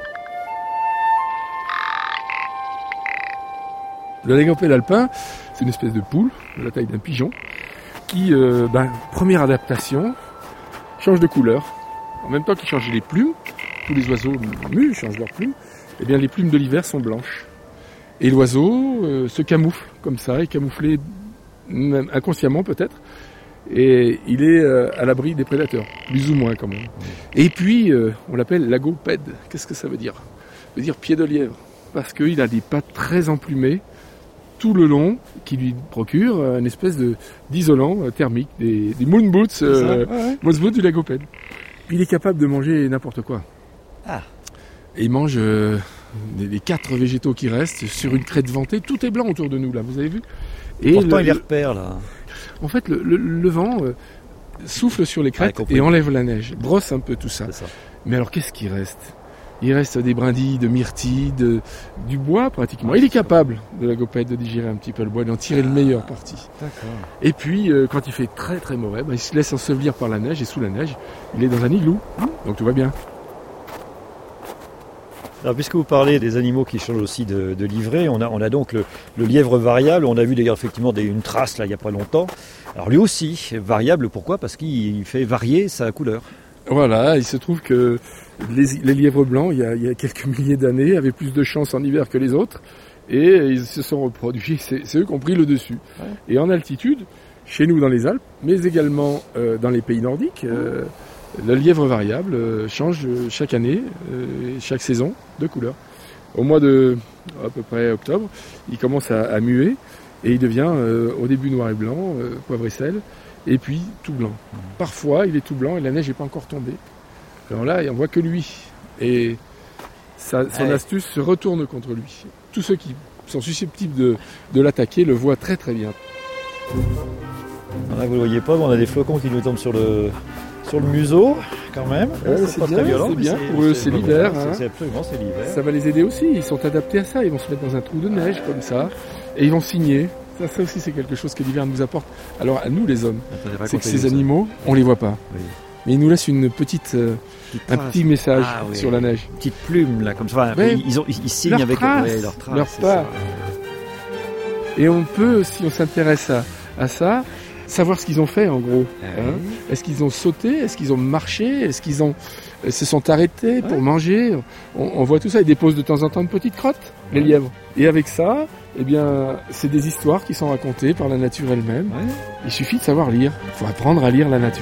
Speaker 9: Le lagopède alpin, c'est une espèce de poule, de la taille d'un pigeon, qui, première adaptation, change de couleur. En même temps qu'il change les plumes, tous les oiseaux mues changent leurs plumes, et bien les plumes de l'hiver sont blanches. Et l'oiseau se camoufle comme ça, est camouflé même inconsciemment peut-être, et il est à l'abri des prédateurs, plus ou moins quand même. Et puis, on l'appelle lagopède. Qu'est-ce que ça veut dire ? Ça veut dire pied de lièvre, parce qu'il a des pattes très emplumées tout le long, qui lui procure une espèce d'isolant thermique, des moon boots, moon boots du lagopède. Il est capable de manger n'importe quoi. Ah. Et il mange les 4 végétaux qui restent sur une crête ventée. Tout est blanc autour de nous, là, vous avez vu ?
Speaker 3: Et pourtant, il les repère, là.
Speaker 9: En fait, le vent souffle sur les crêtes et enlève la neige, brosse un peu tout ça. Mais alors, qu'est-ce qui reste ? Il reste des brindilles de myrtille, du bois pratiquement. Il est capable, de lagopède, de digérer un petit peu le bois, d'en tirer le meilleur parti. D'accord. Et puis, quand il fait très très mauvais, il se laisse ensevelir par la neige, et sous la neige, il est dans un igloo. Donc tout va bien.
Speaker 3: Alors, puisque vous parlez des animaux qui changent aussi de livret, on a donc le lièvre variable. On a vu d'ailleurs effectivement une trace là il n'y a pas longtemps. Alors lui aussi, variable, pourquoi ? Parce qu'il fait varier sa couleur.
Speaker 9: Voilà, il se trouve que les lièvres blancs, il y a quelques milliers d'années, avaient plus de chance en hiver que les autres, et ils se sont reproduits, c'est eux qui ont pris le dessus. Ouais. Et en altitude, chez nous dans les Alpes, mais également dans les pays nordiques, le lièvre variable change chaque année, chaque saison, de couleur. Au mois de, à peu près octobre, il commence à muer, et il devient au début noir et blanc, poivre et sel, et puis tout blanc. Parfois, il est tout blanc et la neige n'est pas encore tombée. Alors là, on voit que lui. Et son astuce se retourne contre lui. Tous ceux qui sont susceptibles de l'attaquer le voient très très bien.
Speaker 3: Là, vous ne le voyez pas, mais on a des flocons qui nous tombent sur le museau, quand même.
Speaker 9: C'est pas bien, très violent, c'est bien. Pour eux, c'est l'hiver.
Speaker 3: C'est absolument, c'est l'hiver.
Speaker 9: Ça va les aider aussi. Ils sont adaptés à ça. Ils vont se mettre dans un trou de neige comme ça. Et ils vont signer. Ça aussi, c'est quelque chose que l'hiver nous apporte. Alors, à nous, les hommes, c'est que ces animaux, on les voit pas. Oui. Mais ils nous laissent un petit message sur la neige.
Speaker 3: Une petite plume, là, comme ça. Ils signent avec leurs traces.
Speaker 9: Leurs pas. Et on peut, si on s'intéresse à ça, savoir ce qu'ils ont fait, en gros. Est-ce qu'ils ont sauté ? Est-ce qu'ils ont marché ? Est-ce qu'ils se sont arrêtés pour manger ? On voit tout ça. Ils déposent de temps en temps une petite crotte, les lièvres. Et avec ça, eh bien, c'est des histoires qui sont racontées par la nature elle-même. Ouais. Il suffit de savoir lire. Il faut apprendre à lire la nature.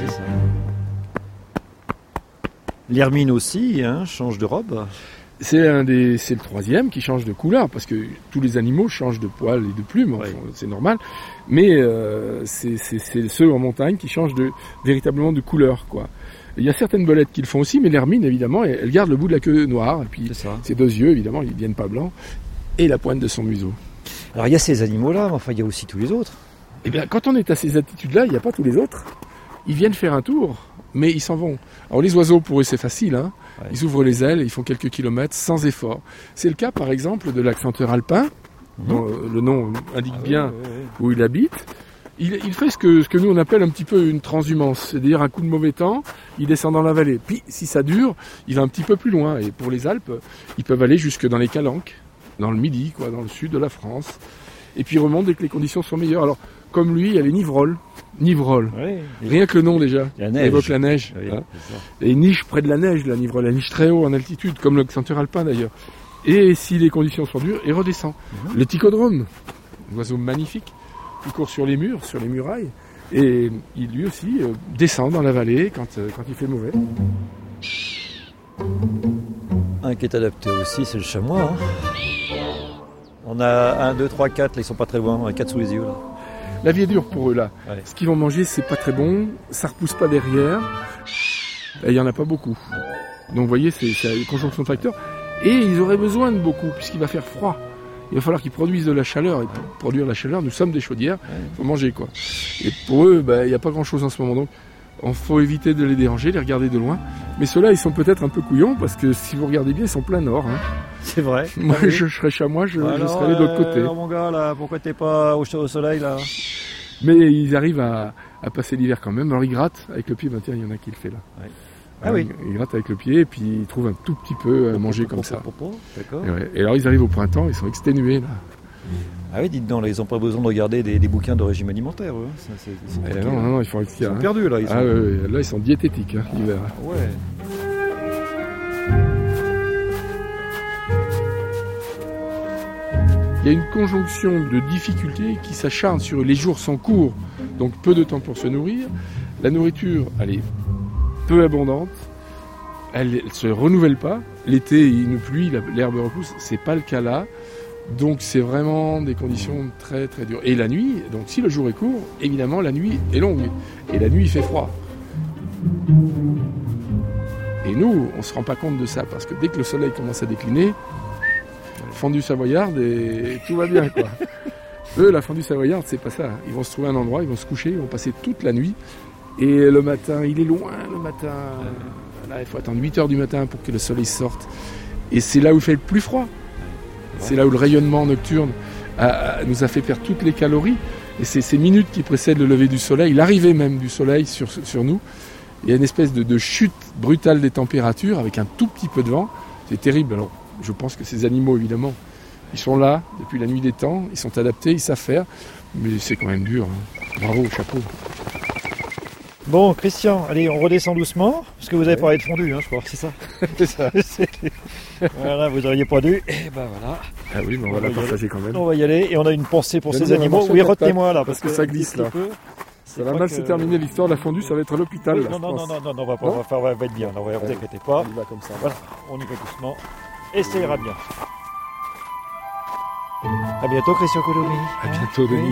Speaker 3: L'hermine aussi, change de robe.
Speaker 9: C'est le 3e qui change de couleur, parce que tous les animaux changent de poils et de plumes, c'est normal. Mais c'est ceux en montagne qui changent véritablement de couleur, quoi. Il y a certaines belettes qui le font aussi, mais l'hermine, évidemment, elle garde le bout de la queue noire, et puis ses 2 yeux, évidemment, ils ne viennent pas blancs, et la pointe de son museau.
Speaker 3: Alors il y a ces animaux-là, mais enfin il y a aussi tous les autres.
Speaker 9: Eh bien, quand on est à ces altitudes-là, il n'y a pas tous les autres. Ils viennent faire un tour, mais ils s'en vont. Alors les oiseaux, pour eux, c'est facile. Ils ouvrent les ailes, ils font quelques kilomètres sans effort. C'est le cas, par exemple, de l'accenteur alpin, dont le nom indique bien où il habite. Il fait ce que nous on appelle un petit peu une transhumance, c'est-à-dire un coup de mauvais temps, il descend dans la vallée. Puis, si ça dure, il va un petit peu plus loin. Et pour les Alpes, ils peuvent aller jusque dans les Calanques, dans le Midi, dans le sud de la France. Et puis ils remontent dès que les conditions sont meilleures. Alors, comme lui, il y a les nivroles. Nivroles. Oui, rien que le nom déjà évoque la neige. Oui, et niche près de la neige, la nivrole. Elle niche très haut en altitude, comme l'accenteur alpin d'ailleurs. Et si les conditions sont dures, il redescend. Le ticodrome, un oiseau magnifique, qui court sur les murs, sur les murailles. Et il lui aussi descend dans la vallée quand il fait mauvais.
Speaker 3: Un qui est adapté aussi, c'est le chamois. On a 1, 2, 3, 4, là, ils sont pas très loin, on a 4 sous les yeux là.
Speaker 9: La vie est dure pour eux là.
Speaker 3: Ouais.
Speaker 9: Ce qu'ils vont manger, c'est pas très bon, ça repousse pas derrière, et il y en a pas beaucoup. Donc vous voyez, c'est une conjonction de facteurs. Et ils auraient besoin de beaucoup, puisqu'il va faire froid. Il va falloir qu'ils produisent de la chaleur, et pour produire la chaleur, nous sommes des chaudières, il faut manger quoi. Et pour eux, il n'y a pas grand chose en ce moment, donc il faut éviter de les déranger, les regarder de loin. Mais ceux-là, ils sont peut-être un peu couillons, parce que si vous regardez bien, ils sont plein nord. Hein.
Speaker 3: C'est vrai.
Speaker 9: Moi, je serais chamois, je serais allé de l'autre côté.
Speaker 3: Alors mon gars, là, pourquoi t'es pas au soleil là?
Speaker 9: Mais ils arrivent à passer l'hiver quand même. Alors ils grattent avec le pied, tiens, il y en a qui le fait là.
Speaker 3: Ouais. Ah oui.
Speaker 9: Ils grattent avec le pied et puis ils trouvent un tout petit peu à manger comme ça.
Speaker 3: D'accord.
Speaker 9: Et alors ils arrivent au printemps, ils sont exténués là.
Speaker 3: Ah oui, dites donc, là, ils n'ont pas besoin de regarder des bouquins de régime alimentaire, eux.
Speaker 9: Non, ils font
Speaker 3: ils sont perdus là.
Speaker 9: Là ils sont diététiques l'hiver.
Speaker 3: Ouais.
Speaker 9: Il y a une conjonction de difficultés qui s'acharnent sur eux. Les jours sont courts, donc peu de temps pour se nourrir. La nourriture, elle est peu abondante, elle ne se renouvelle pas. L'été, il ne pluie, l'herbe repousse, c'est pas le cas là. Donc c'est vraiment des conditions très très dures. Et la nuit, donc si le jour est court, évidemment la nuit est longue. Et la nuit, il fait froid. Et nous, on ne se rend pas compte de ça, parce que dès que le soleil commence à décliner, fondue savoyarde et tout va bien quoi. Eux, la fondue savoyarde, c'est pas ça. Ils vont se trouver un endroit, ils vont se coucher, ils vont passer toute la nuit. Et le matin, il est loin le matin. Là, il faut attendre 8h du matin pour que le soleil sorte. Et c'est là où il fait le plus froid. C'est là où le rayonnement nocturne nous a fait perdre toutes les calories. Et c'est ces minutes qui précèdent le lever du soleil, l'arrivée même du soleil sur nous. Il y a une espèce de chute brutale des températures avec un tout petit peu de vent. C'est terrible. Alors, je pense que ces animaux, évidemment, ils sont là depuis la nuit des temps, ils sont adaptés, ils savent faire, mais c'est quand même dur. Hein. Bravo, chapeau.
Speaker 3: Bon, Christian, allez, on redescend doucement, parce que vous avez parlé de fondue, hein, je crois, c'est ça. C'est ça. Voilà, vous n'auriez pas dû, et ben voilà.
Speaker 9: Ah oui, mais on va la partager quand même.
Speaker 3: On va y aller, et on a une pensée pour ces animaux. Oui, retenez-moi là, parce que
Speaker 9: ça glisse là. Ça va mal se terminer l'histoire de la fondue, ça va être à l'hôpital.
Speaker 3: Oui, non, on va être bien, ne vous inquiétez pas.
Speaker 9: On y va comme ça.
Speaker 3: Voilà, on y va doucement, et ça ira bien. À bientôt, Christian Coulommiers.
Speaker 9: À bientôt, Denis.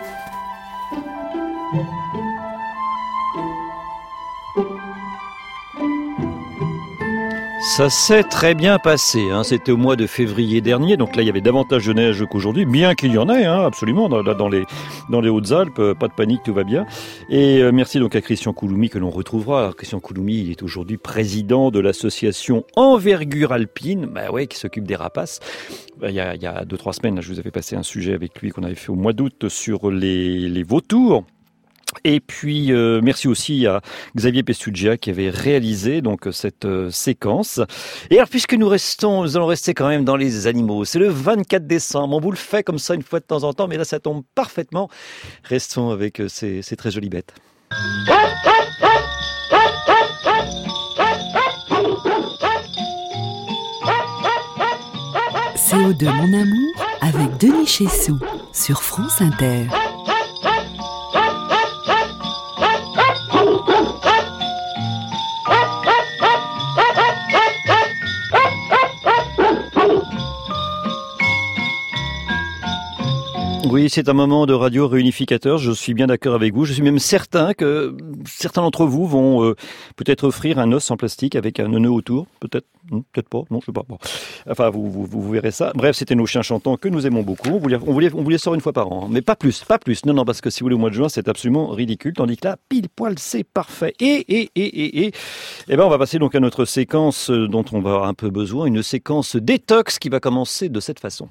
Speaker 3: Ça s'est très bien passé, hein. C'était au mois de février dernier, donc là il y avait davantage de neige qu'aujourd'hui, bien qu'il y en ait, hein, absolument, dans les Hautes-Alpes, pas de panique, tout va bien. Et merci donc à Christian Coulommiers que l'on retrouvera. Alors, Christian Coulommiers, il est aujourd'hui président de l'association Envergure Alpine, qui s'occupe des rapaces. Il y a 2-3 semaines, là, je vous avais passé un sujet avec lui qu'on avait fait au mois d'août sur les vautours. Et puis merci aussi à Xavier Pestugia qui avait réalisé donc cette séquence. Et alors puisque nous allons rester quand même dans les animaux, c'est le 24 décembre, on vous le fait comme ça une fois de temps en temps, mais là ça tombe parfaitement. Restons avec ces très jolies bêtes.
Speaker 2: CO2 Mon Amour avec Denis Chessou sur France Inter.
Speaker 3: Oui, c'est un moment de radio réunificateur, je suis bien d'accord avec vous. Je suis même certain que certains d'entre vous vont peut-être offrir un os en plastique avec un nœud autour. Peut-être, peut-être pas, non, je sais pas. Bon. Enfin, vous verrez ça. Bref, c'était nos chiens chantants que nous aimons beaucoup. On vous les sort une fois par an, hein. Mais pas plus. Non, parce que si vous voulez, au mois de juin, c'est absolument ridicule. Tandis que là, pile poil, c'est parfait. Et ben, on va passer donc à notre séquence dont on va avoir un peu besoin, une séquence détox qui va commencer de cette façon.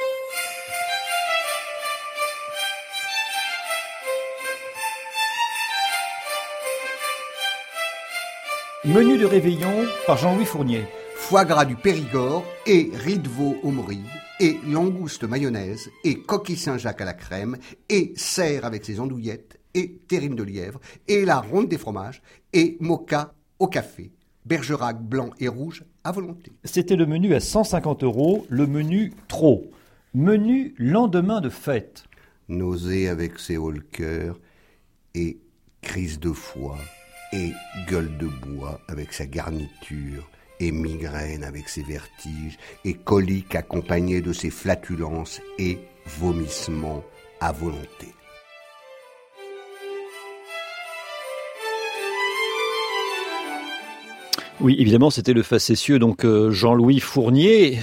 Speaker 3: Menu de réveillon par Jean-Louis Fournier.
Speaker 10: Foie gras du Périgord et riz de veau au morille et langouste mayonnaise et coquille Saint-Jacques à la crème et cerf avec ses andouillettes et terrine de lièvre et la ronde des fromages et moka au café. Bergerac blanc et rouge à volonté.
Speaker 3: C'était le menu à 150 €, le menu trop. Menu lendemain de fête.
Speaker 10: Nausée avec ses hauts le cœur et crise de foie et gueule de bois avec sa garniture et migraine avec ses vertiges, et coliques accompagnés de ses flatulences et vomissements à volonté.
Speaker 3: Oui, évidemment, c'était le facétieux donc Jean-Louis Fournier,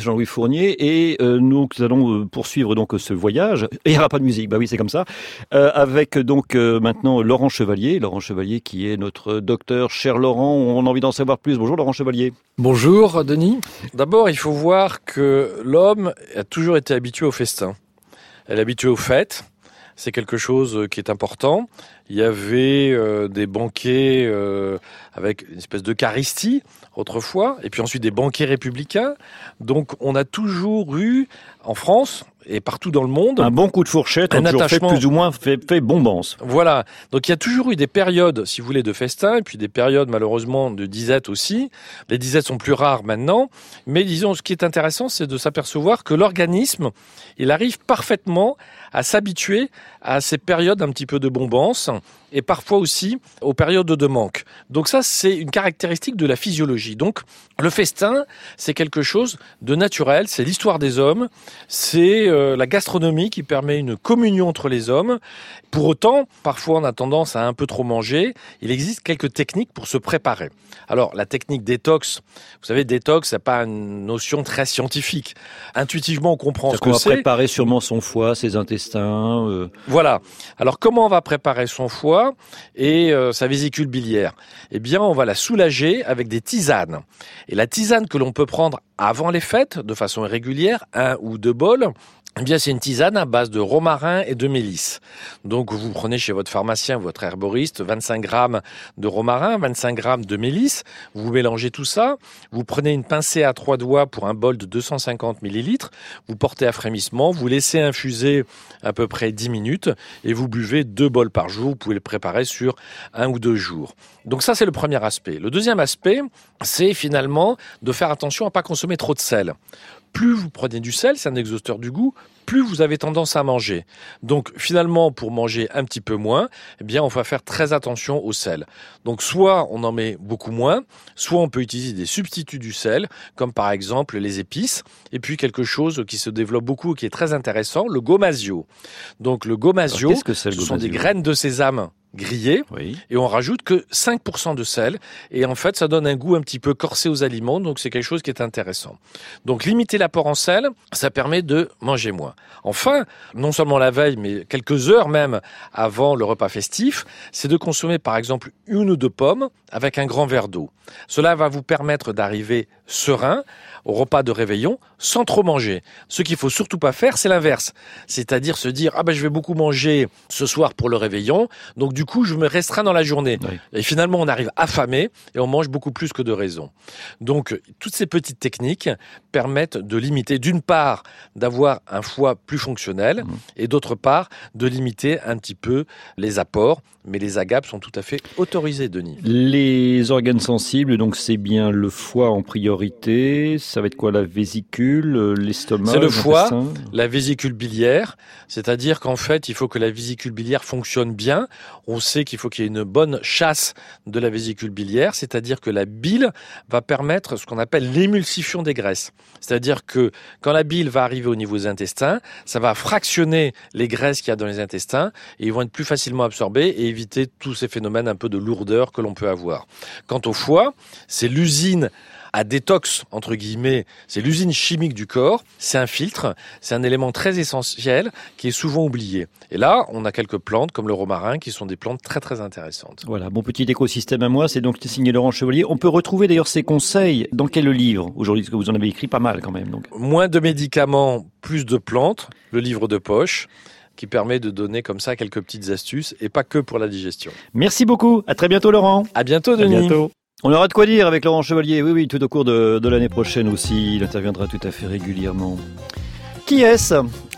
Speaker 3: et nous allons poursuivre donc ce voyage. Et il n'y aura pas de musique, bah oui, c'est comme ça. Avec donc maintenant Laurent Chevalier qui est notre docteur. Cher Laurent, on a envie d'en savoir plus. Bonjour Laurent Chevalier.
Speaker 11: Bonjour Denis. D'abord, il faut voir que l'homme a toujours été habitué au festin. Elle est habituée aux fêtes. C'est quelque chose qui est important. Il y avait des banquets avec une espèce d'eucharistie autrefois, et puis ensuite des banquets républicains. Donc on a toujours eu, en France et partout dans le monde,
Speaker 3: un bon coup de fourchette, un attachement, fait plus ou moins fait bombance.
Speaker 11: Voilà, donc il y a toujours eu des périodes, si vous voulez, de festin, et puis des périodes malheureusement de disette aussi. Les disettes sont plus rares maintenant, mais disons, ce qui est intéressant, c'est de s'apercevoir que l'organisme, il arrive parfaitement à s'habituer à ces périodes un petit peu de bombance, et parfois aussi aux périodes de manque. Donc ça, c'est une caractéristique de la physiologie. Donc le festin, c'est quelque chose de naturel, c'est l'histoire des hommes, c'est la gastronomie qui permet une communion entre les hommes. Pour autant, parfois on a tendance à un peu trop manger. Il existe quelques techniques pour se préparer. Alors la technique détox, vous savez, détox, c'est pas une notion très scientifique. Intuitivement, on comprend ce que c'est.
Speaker 3: On va préparer sûrement son foie, ses intestins.
Speaker 11: Voilà. Alors comment on va préparer son foie et sa vésicule biliaire? Eh bien, on va la soulager avec des tisanes. Et la tisane que l'on peut prendre avant les fêtes, de façon régulière, 1 ou 2 bols, eh bien, c'est une tisane à base de romarin et de mélisse. Donc, vous prenez chez votre pharmacien, votre herboriste, 25 grammes de romarin, 25 grammes de mélisse. Vous mélangez tout ça. Vous prenez une pincée à 3 doigts pour un bol de 250 millilitres. Vous portez à frémissement. Vous laissez infuser à peu près 10 minutes et vous buvez 2 bols par jour. Vous pouvez le préparer sur 1 ou 2 jours. Donc ça, c'est le premier aspect. Le deuxième aspect, c'est finalement de faire attention à ne pas consommer trop de sel. Plus vous prenez du sel, c'est un exhausteur du goût, plus vous avez tendance à manger. Donc finalement, pour manger un petit peu moins, eh bien on va faire très attention au sel. Donc soit on en met beaucoup moins, soit on peut utiliser des substituts du sel, comme par exemple les épices, et puis quelque chose qui se développe beaucoup, qui est très intéressant, le gomasio. Donc le gomasio, ce sont des graines de sésame grillé, oui. Et on rajoute que 5% de sel, et en fait ça donne un goût un petit peu corsé aux aliments, donc c'est quelque chose qui est intéressant. Donc limiter l'apport en sel, ça permet de manger moins. Enfin, non seulement la veille, mais quelques heures même avant le repas festif, c'est de consommer par exemple 1 ou 2 pommes avec un grand verre d'eau. Cela va vous permettre d'arriver serein au repas de réveillon sans trop manger. Ce qu'il faut surtout pas faire, c'est l'inverse. C'est-à-dire se dire, je vais beaucoup manger ce soir pour le réveillon, donc du coup, je me restreins dans la journée. Oui. Et finalement, on arrive affamé et on mange beaucoup plus que de raison. Donc, toutes ces petites techniques permettent de limiter, d'une part, d'avoir un foie plus fonctionnel et d'autre part, de limiter un petit peu les apports. Mais les agapes sont tout à fait autorisées, Denis.
Speaker 3: Les organes sensibles, donc c'est bien le foie en priorité. Ça va être quoi, la vésicule, l'estomac?
Speaker 11: C'est le foie, la vésicule biliaire. C'est-à-dire qu'en fait, il faut que la vésicule biliaire fonctionne bien. On sait qu'il faut qu'il y ait une bonne chasse de la vésicule biliaire. C'est-à-dire que la bile va permettre ce qu'on appelle l'émulsification des graisses. C'est-à-dire que quand la bile va arriver au niveau des intestins, ça va fractionner les graisses qu'il y a dans les intestins et ils vont être plus facilement absorbés et éviter tous ces phénomènes un peu de lourdeur que l'on peut avoir. Quant au foie, c'est l'usine à détox, entre guillemets, c'est l'usine chimique du corps, c'est un filtre, c'est un élément très essentiel qui est souvent oublié. Et là, on a quelques plantes comme le romarin qui sont des plantes très très intéressantes.
Speaker 3: Voilà, mon petit écosystème à moi, c'est donc signé Laurent Chevalier. On peut retrouver d'ailleurs ces conseils dans quel livre aujourd'hui, parce que vous en avez écrit pas mal quand même. Donc.
Speaker 11: Moins de médicaments, plus de plantes, le livre de poche, qui permet de donner comme ça quelques petites astuces et pas que pour la digestion.
Speaker 3: Merci beaucoup, à très bientôt Laurent.
Speaker 11: À bientôt Denis.
Speaker 3: À bientôt. On aura de quoi dire avec Laurent Chevalier, oui, tout au cours de l'année prochaine aussi, il interviendra tout à fait régulièrement. Qui est-ce?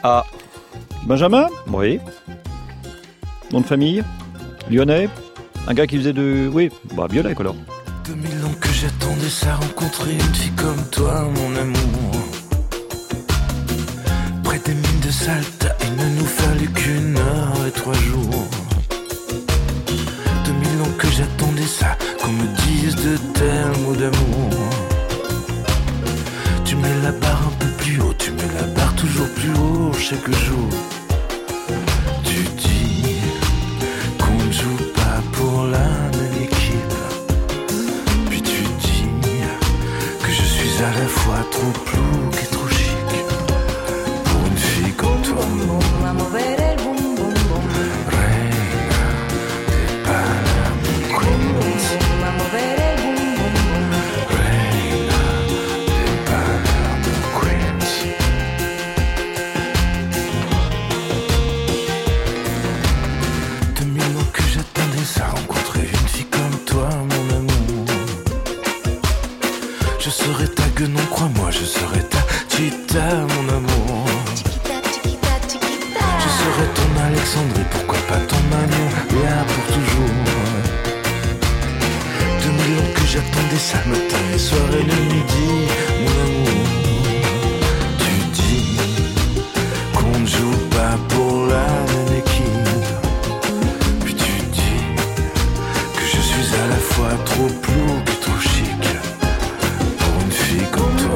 Speaker 3: Benjamin? Oui. Nom de famille? Lyonnais? Un gars qui faisait oui, Biolay alors.
Speaker 12: 2000 ans que j'attendais ça, rencontrer une fille comme toi, mon amour. Près des mines de Salta, il ne nous fallut qu'1 heure et 3 jours. 2000 ans que j'attendais ça, qu'on me dise de tels mots d'amour. serai ta Chita, mon amour. Je serai ton Alexandrie, pourquoi pas ton Magnon, là pour toujours. 2000 ans que j'attendais ça, matin et soir et le midi, mon amour. Tu dis qu'on ne joue pas pour la même équipe, puis tu dis que je suis à la fois trop lourd et trop chic pour une fille comme toi.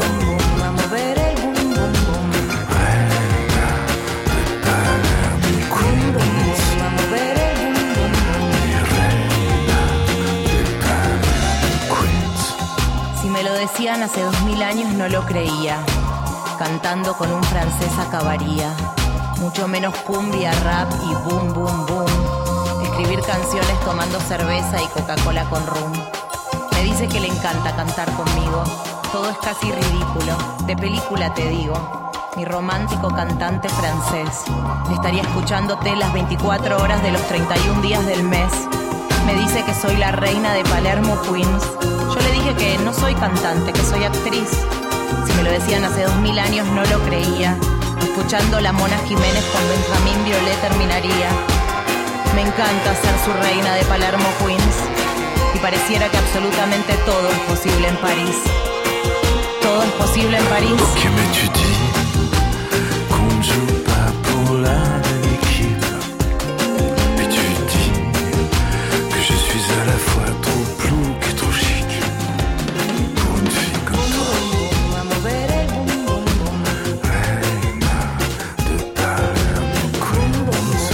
Speaker 13: Decían hace 2000 años no lo creía. Cantando con un francés acabaría. Mucho menos cumbia, rap y boom, boom, boom. Escribir canciones tomando cerveza y Coca-Cola con rum. Me dice que le encanta cantar conmigo. Todo es casi ridículo. De película te digo. Mi romántico cantante francés. Estaría escuchándote las 24 horas de los 31 días del mes. Me dice que soy la reina de Palermo, Queens. Yo le dije que no soy cantante, que soy actriz. Si me lo decían hace 2000 años no lo creía. Escuchando la Mona Jiménez con Benjamín Violet terminaría. Me encanta ser su reina de Palermo, Queens. Y pareciera que absolutamente todo es posible en París. Todo es posible en París.
Speaker 12: Ok, mais tu dis qu'on ne joue pas pour la même équipe. Puis tu dis que je suis à la fois trop plouc et trop chic pour une fille comme toi. Reina de Palermo, Queens.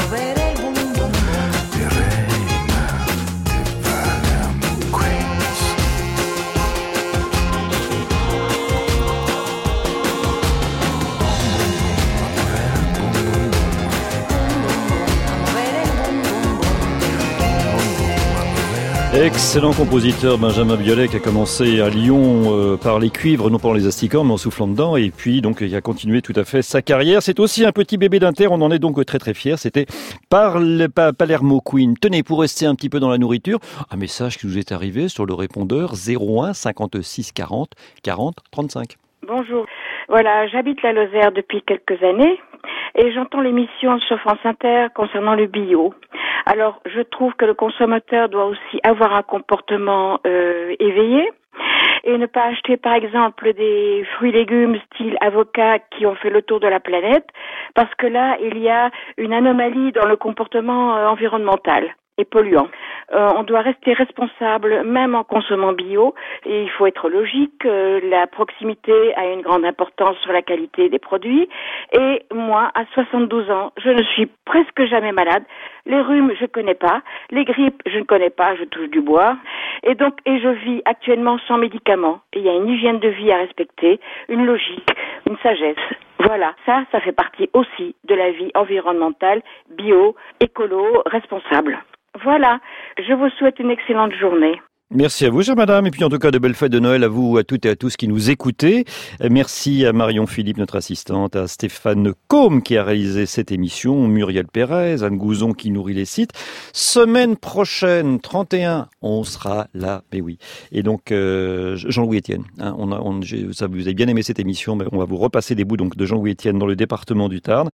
Speaker 12: Et reina de Palermo, Queens.
Speaker 3: Excellent compositeur Benjamin Biolay qui a commencé à Lyon par les cuivres, non par les asticors, mais en soufflant dedans. Et puis donc il a continué tout à fait sa carrière. C'est aussi un petit bébé d'Inter, on en est donc très très fiers. C'était Palermo Queen. Tenez, pour rester un petit peu dans la nourriture, un message qui nous est arrivé sur le répondeur 01 56 40 40 35.
Speaker 14: Bonjour. Voilà, j'habite la Lozère depuis quelques années et j'entends l'émission sur France Inter concernant le bio. Alors, je trouve que le consommateur doit aussi avoir un comportement éveillé et ne pas acheter, par exemple, des fruits et légumes style avocat qui ont fait le tour de la planète, parce que là, il y a une anomalie dans le comportement environnemental et polluant. On doit rester responsable même en consommant bio et il faut être logique. La proximité a une grande importance sur la qualité des produits et moi, à 72 ans, je ne suis presque jamais malade. Les rhumes, je connais pas. Les grippes, je ne connais pas, je touche du bois. Et je vis actuellement sans médicaments. Et il y a une hygiène de vie à respecter, une logique, une sagesse. Voilà, ça fait partie aussi de la vie environnementale, bio, écolo, responsable. Voilà, je vous souhaite une excellente journée.
Speaker 3: Merci à vous, chère madame. Et puis en tout cas, de belles fêtes de Noël à vous, à toutes et à tous qui nous écoutez. Merci à Marion Philippe, notre assistante, à Stéphane Combe qui a réalisé cette émission, Muriel Pérez, Anne Gouzon qui nourrit les sites. Semaine prochaine, 31, on sera là, mais oui. Et donc, Jean-Louis Etienne, hein, vous avez bien aimé cette émission, mais on va vous repasser des bouts donc, de Jean-Louis Etienne dans le département du Tarn.